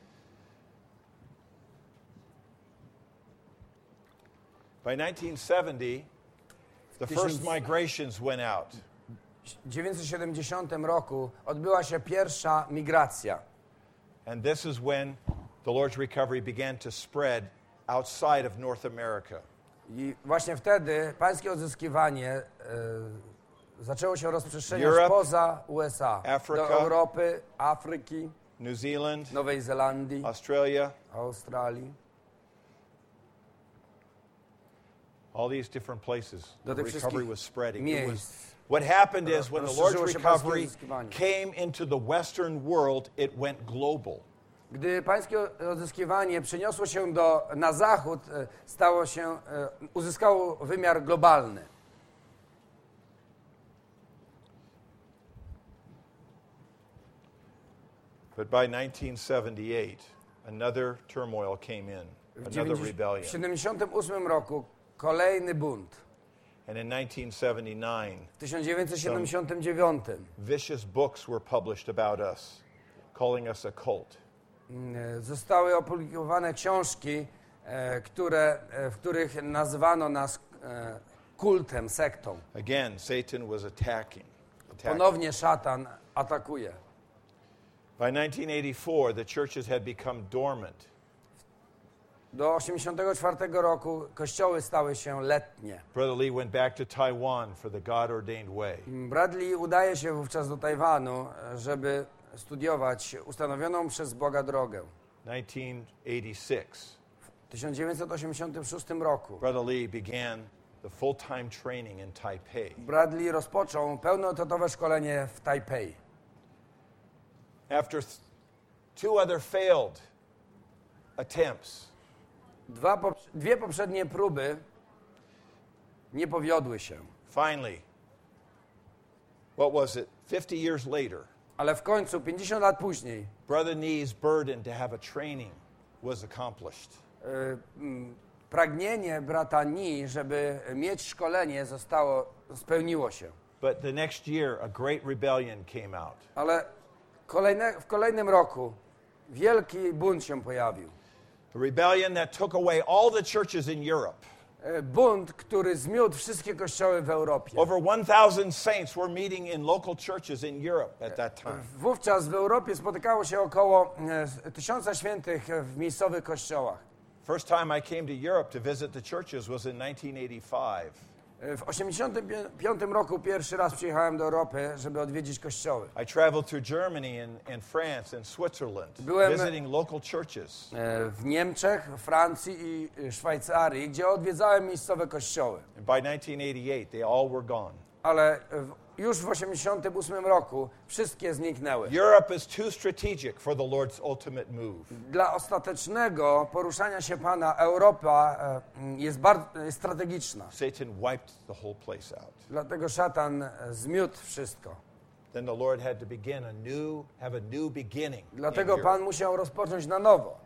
By nineteen seventy, the first migrations went out. W dziewięćset siedemdziesiątym roku odbyła się pierwsza migracja. And this is when the Lord's recovery began to spread outside of North America. I właśnie wtedy pańskie odzyskiwanie e, zaczęło się rozprzestrzeniać Europe, poza U S A. Africa, do Europy, Afryki, New Zealand, Nowej Zelandii, Australia, Australii. All these different places. Do The tych recovery wszystkich was spreading. It was, miejsc. what happened is when the Lord's Rozszerzyło się pańskie recovery odzyskiwanie. came into the Western world, it went global. Gdy pańskie odzyskiwanie przeniosło się do, na zachód, e, stało się, e, uzyskało wymiar globalny. But by nineteen seventy-eight, another turmoil came in, W another rebellion. dziewięćdziesiątym ósmym roku kolejny bunt. And in nineteen seventy-nine, W tysiąc dziewięćset siedemdziesiątym dziewiątym vicious books were published about us, calling us a cult. e, zostały opublikowane książki, e, które, e, w których nazwano nas e, kultem, sektą. Again, Satan was attacking. attacking. Ponownie szatan atakuje. By nineteen eighty-four, the churches had become dormant. Do osiemdziesiątego czwartego roku kościoły stały się letnie. Brother Lee went back to Taiwan for the God-ordained way. Bradley udaje się wówczas do Tajwanu, żeby studiować ustanowioną przez Boga drogę. nineteen eighty-six, W tysiąc dziewięćset osiemdziesiątym szóstym roku Brother Lee began the full-time training in Taipei. Bradley rozpoczął pełnoetatowe szkolenie w Tajpej. After th- two other failed attempts, Dwa pop- dwie poprzednie próby nie powiodły się, finally, what was it, fifty years later, ale w końcu, pięćdziesiąt lat później, Brother Nee's burden to have a training was accomplished. y, mm, pragnienie brata Ni, żeby mieć szkolenie, zostało, spełniło się. But the next year, a great rebellion came out. Ale kolejne, w kolejnym roku wielki bunt się pojawił. A rebellion that took away all the churches in Europe. E, Bunt, który zmiótł wszystkie kościoły w Europie. Over one thousand saints were meeting in local churches in Europe at that time. Wówczas w Europie spotykało się około e, tysiąca świętych w miejscowych kościołach. First time I came to Europe to visit the churches was in nineteen eighty-five. E, W osiemdziesiątym piątym roku pierwszy raz przyjechałem do Europy, żeby odwiedzić kościoły. I traveled through Germany and, and France and Switzerland, Byłem- visiting local churches. E, W Niemczech, Francji i e, Szwajcarii, gdzie odwiedzałem miejscowe kościoły. And by nineteen eighty-eight, they all were gone. Ale w, już w osiemdziesiątym ósmym roku wszystkie zniknęły. Europe is too strategic for the Lord's ultimate move. Dla ostatecznego poruszania się Pana Europa e, jest bardzo jest strategiczna. Satan wiped the whole place out. Dlatego szatan e, zmiótł wszystko. Then the Lord had to begin a new, have a new beginning. in Dlatego Europe. Pan musiał rozpocząć na nowo.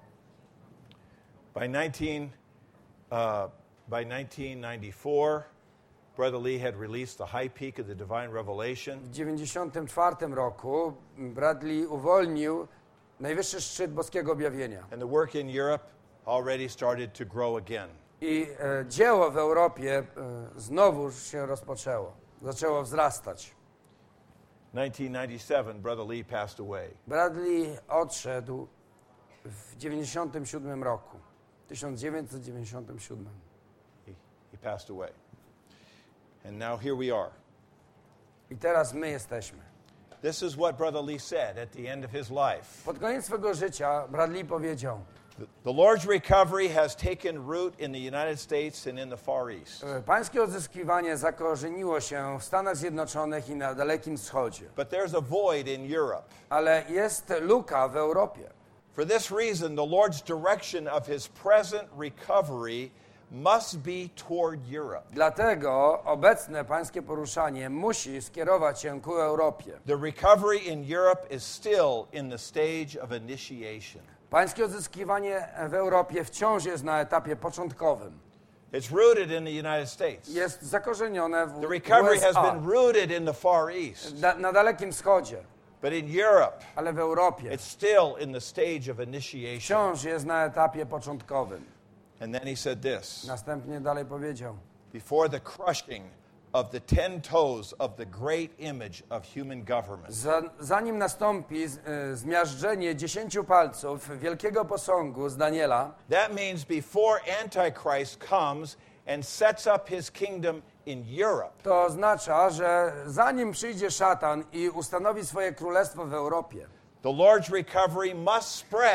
By nineteen, uh, by nineteen ninety-four, Brother Lee had released the high peak of the divine revelation. W dziewięćdziesiątym czwartym roku Bradley uwolnił najwyższy szczyt boskiego objawienia. And the work in Europe already started to grow again. I e, dzieło w Europie e, znowu się rozpoczęło. Zaczęło wzrastać. nineteen ninety-seven, Brother Lee passed away. Bradley odszedł w dziewięćdziesiątym siódmym roku. tysiąc dziewięćset dziewięćdziesiątym siódmym. He, he passed away. And now here we are. I teraz my jesteśmy. This is what Brother Lee said at the end of his life. Pod koniec swego życia Bradley powiedział: The, the Lord's recovery has taken root in the United States and in the Far East. e, Pańskie odzyskiwanie zakorzeniło się w Stanach Zjednoczonych i na Dalekim Wschodzie. But there's a void in Europe. Ale jest luka w Europie. For this reason, the Lord's direction of his present recovery must be toward Europe. Dlatego obecne pańskie poruszanie musi skierować się ku Europie. The recovery in Europe is still in the stage of initiation. Pańskie odzyskiwanie w Europie wciąż jest na etapie początkowym. It's rooted in the United States. Jest zakorzenione w The recovery has U S A, been rooted in the Far East. da, na Dalekim Wschodzie, But in Europe, ale w Europie it's still in the stage of initiation. wciąż jest na etapie początkowym. And then he said this, Następnie dalej powiedział: before the crushing of the ten toes of the great image of human government, Za, zanim nastąpi z, y, zmiażdżenie dziesięciu palców wielkiego posągu z Daniela, that means before Antichrist comes and sets up his kingdom in Europe, to oznacza, że zanim przyjdzie szatan i ustanowi swoje królestwo w Europie, the Lord's recovery must spread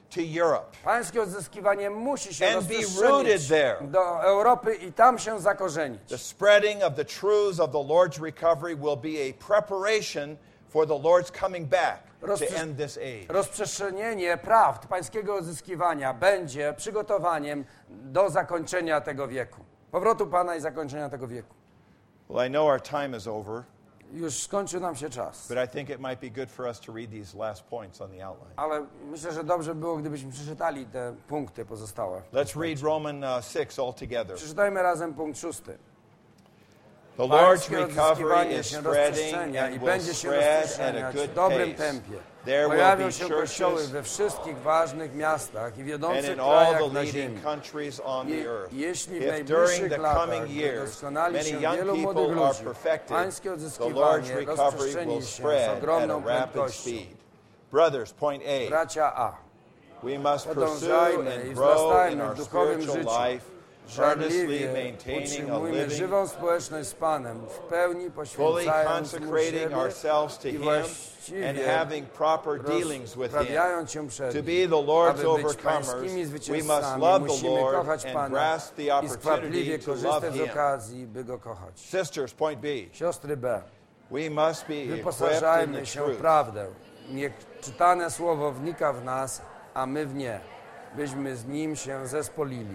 to Europe Pańskie odzyskiwanie musi się and be rozprzestrzenić rooted there. do Europy i tam się zakorzenić. The spreading of the truths of the Lord's recovery will be a preparation for the Lord's coming back to Rozprze- end this age. Rozprzestrzenienie prawd pańskiego odzyskiwania będzie przygotowaniem do zakończenia tego wieku. Powrotu Pana i zakończenia tego wieku. Well, I know our time is over, Już skończył nam się czas. but I think it might be good for us to read these last points on the outline. Ale myślę, że dobrze było, gdybyśmy przeczytali te punkty pozostałe. Let's read Romans uh, six all together. Przeczytajmy razem punkt szósty. The Lord's Pańskie recovery odzyskiwanie is się spreading rozprzestrzenia and i will będzie się spread at a rozprzestrzeniać good w dobrym pace. tempie. There will Pojawią be się kościoły churches we wszystkich ważnych miastach i and wiodących in all krajach the na leading ziemi. countries on I the earth. jeśli w If during najbliższych the latach coming years wydoskonali many się young wielu młodych people are ludzi, perfected, pańskie the Lord's odzyskiwanie recovery will rozprzestrzeni się z spread at a ogromną rapid prędkością. speed. Brothers, point A. Bracia A, We must pursue podążajmy i and grow in wzrastajmy our w duchowym spiritual życiu. life, earnestly Żarliwie maintaining a utrzymujmy living, żywą społeczność z Panem, w pełni fully poświęcając Mu consecrating siebie ourselves to i Him właściwie and having proper dealings with Him. rozprawiając się przed To Nim, be the Lord's aby być overcomers, pańskimi we must zwycięzcami, love the musimy Lord kochać and Pana grasp the i opportunity skwapliwie to love korzystać z Him. okazji, by Go kochać. Sisters, point B. Siostry B, We must be equipped in wyposażajmy the się w truth. prawdę. Niech czytane słowo wnika w nas, a my w nie, byśmy z Nim się zespolili.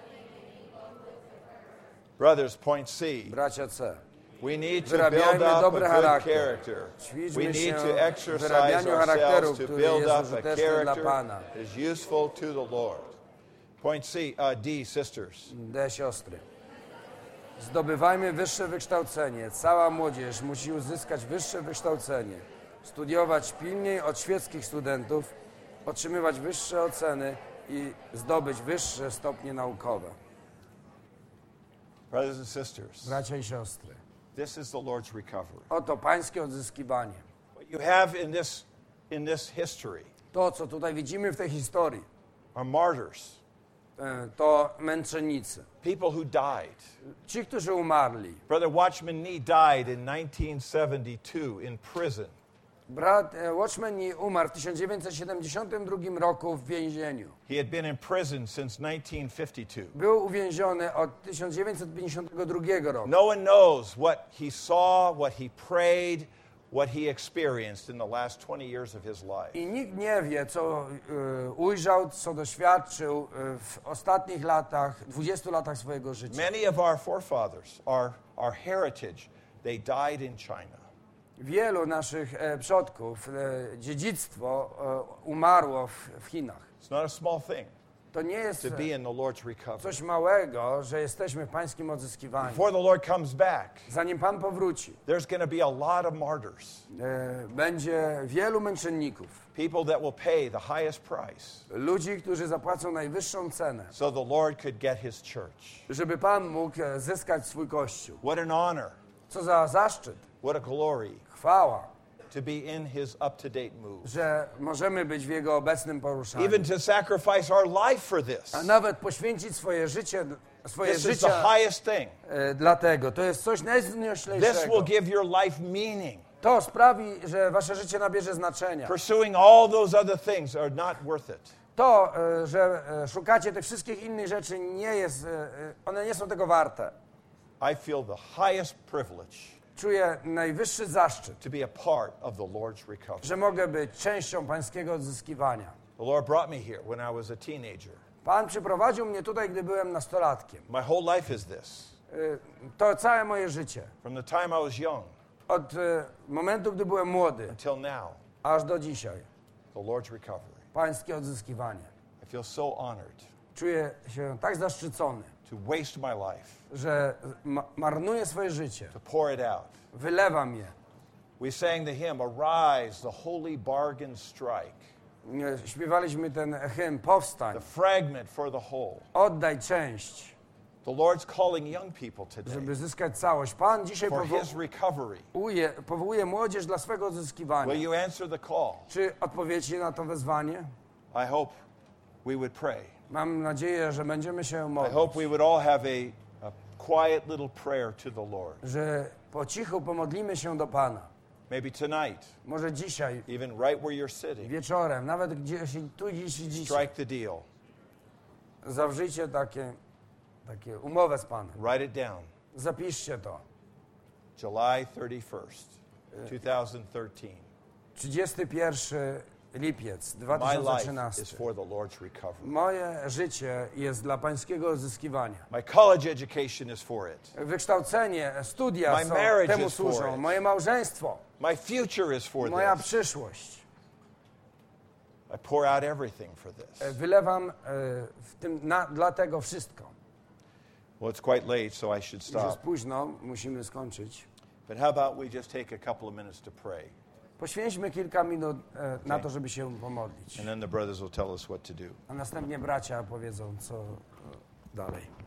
Brothers, point C. Bracia C, We need to Wyrabiajmy build up a dobry good charakter. character. We Ćwiczmy need się to w exercise wyrabianiu charakteru, ourselves to który build jest up a użyteczny dla character Pana. that is useful to the Lord. Point C, uh, D, sisters. D, siostry. Zdobywajmy wyższe wykształcenie. Cała młodzież musi uzyskać wyższe wykształcenie. Studiować pilniej od świeckich studentów, otrzymywać wyższe oceny i zdobyć wyższe stopnie naukowe. Brothers and sisters, Bracia i siostry, this is the Lord's recovery. oto pańskie odzyskiwanie. What you have in this, in this history To, co tutaj widzimy w tej historii, are martyrs, e, to męczennicy. people who died. Ci, którzy umarli. Brother Watchman Nee died in nineteen seventy-two in prison. Brat e, Watchman Nee umarł w tysiąc dziewięćset siedemdziesiątym drugim roku w więzieniu. He had been in prison since nineteen fifty-two. Był uwięziony od tysiąc dziewięćset pięćdziesiątego drugiego roku. No one knows what he saw, what he prayed, what he experienced in the last twenty years of his life. I nikt nie wie, co y, ujrzał, co doświadczył y, w ostatnich latach, dwudziestu latach swojego życia. Many of our forefathers, our, our heritage, they died in China. Wielu naszych e, przodków, e, dziedzictwo e, umarło w, w Chinach. It's not a small thing To nie jest to be in the Lord's recovery. coś małego, że jesteśmy w pańskim odzyskiwaniu. Before the Lord comes back, Zanim Pan powróci, there's going to be a lot of martyrs, e, będzie wielu męczenników. people that will pay the highest price Ludzi, którzy zapłacą najwyższą cenę, so the Lord could get his church. żeby Pan mógł e, zyskać swój Kościół. What an honor, Co za zaszczyt, what a glory chwała, to be in his up-to-date move. że możemy być w Jego obecnym poruszaniu. Even to sacrifice our life for this. A nawet poświęcić swoje życie, swoje This is życie the highest thing. e, dlatego. To jest coś This najwznioślejszego. will give your life meaning. To sprawi, że wasze życie nabierze znaczenia. Pursuing all those other things are not worth it. To, e, że e, szukacie tych wszystkich innych rzeczy, nie jest, e, e, one nie są tego warte. I feel the highest privilege Czuję najwyższy zaszczyt, to be a part of the Lord's recovery. że mogę być częścią pańskiego odzyskiwania. The Lord brought me here when I was a teenager. Pan przyprowadził mnie tutaj, gdy byłem nastolatkiem. My whole life is this. E, To całe moje życie. From the time I was young Od e, momentu, gdy byłem młody, until now, aż do dzisiaj. the Lord's recovery. Pańskie odzyskiwanie. I feel so honored Czuję się tak zaszczycony, to waste my life, że ma- marnuję swoje życie. to pour it out. Wylewam je. We sang the hymn, Arise, the holy bargain strike. E, Śpiewaliśmy ten hymn, powstań, The fragment for the whole. oddaj część, The Lord's calling young people today żeby zyskać całość. Pan dzisiaj for his powołuje, recovery. powołuje młodzież dla swego odzyskiwania. Will you answer the call? Czy odpowiecie na to wezwanie? I hope we would pray. Mam nadzieję, że będziemy się I modlić, hope we would all have a, a quiet little prayer to the Lord. że po cichu pomodlimy się do Pana. Maybe tonight, Może dzisiaj, even right where you're sitting, wieczorem, nawet gdzieś tu dziś i dzisiaj. strike the deal. Zawrzyjcie takie, takie umowę z Panem. Write it down. Zapiszcie to. July thirty-first, two thousand thirteen. trzydziesty pierwszy lipiec dwa My tysiące life is trzynasty. for the Lord's recovery. Moje życie jest dla Pańskiego odzyskiwania. My college education is for it. Wykształcenie, studia My są, marriage temu is for służą. it. Moje małżeństwo, My future is for moja this. przyszłość. I pour out everything for this. Wylewam e, w tym na, dla tego wszystko. Well, it's quite late, so I should Już jest stop. późno, musimy skończyć. But how about we just take a couple of minutes to pray? Poświęćmy kilka minut e, na to, żeby się pomodlić. And then the brothers will tell us what to do. A następnie bracia powiedzą, co e, dalej.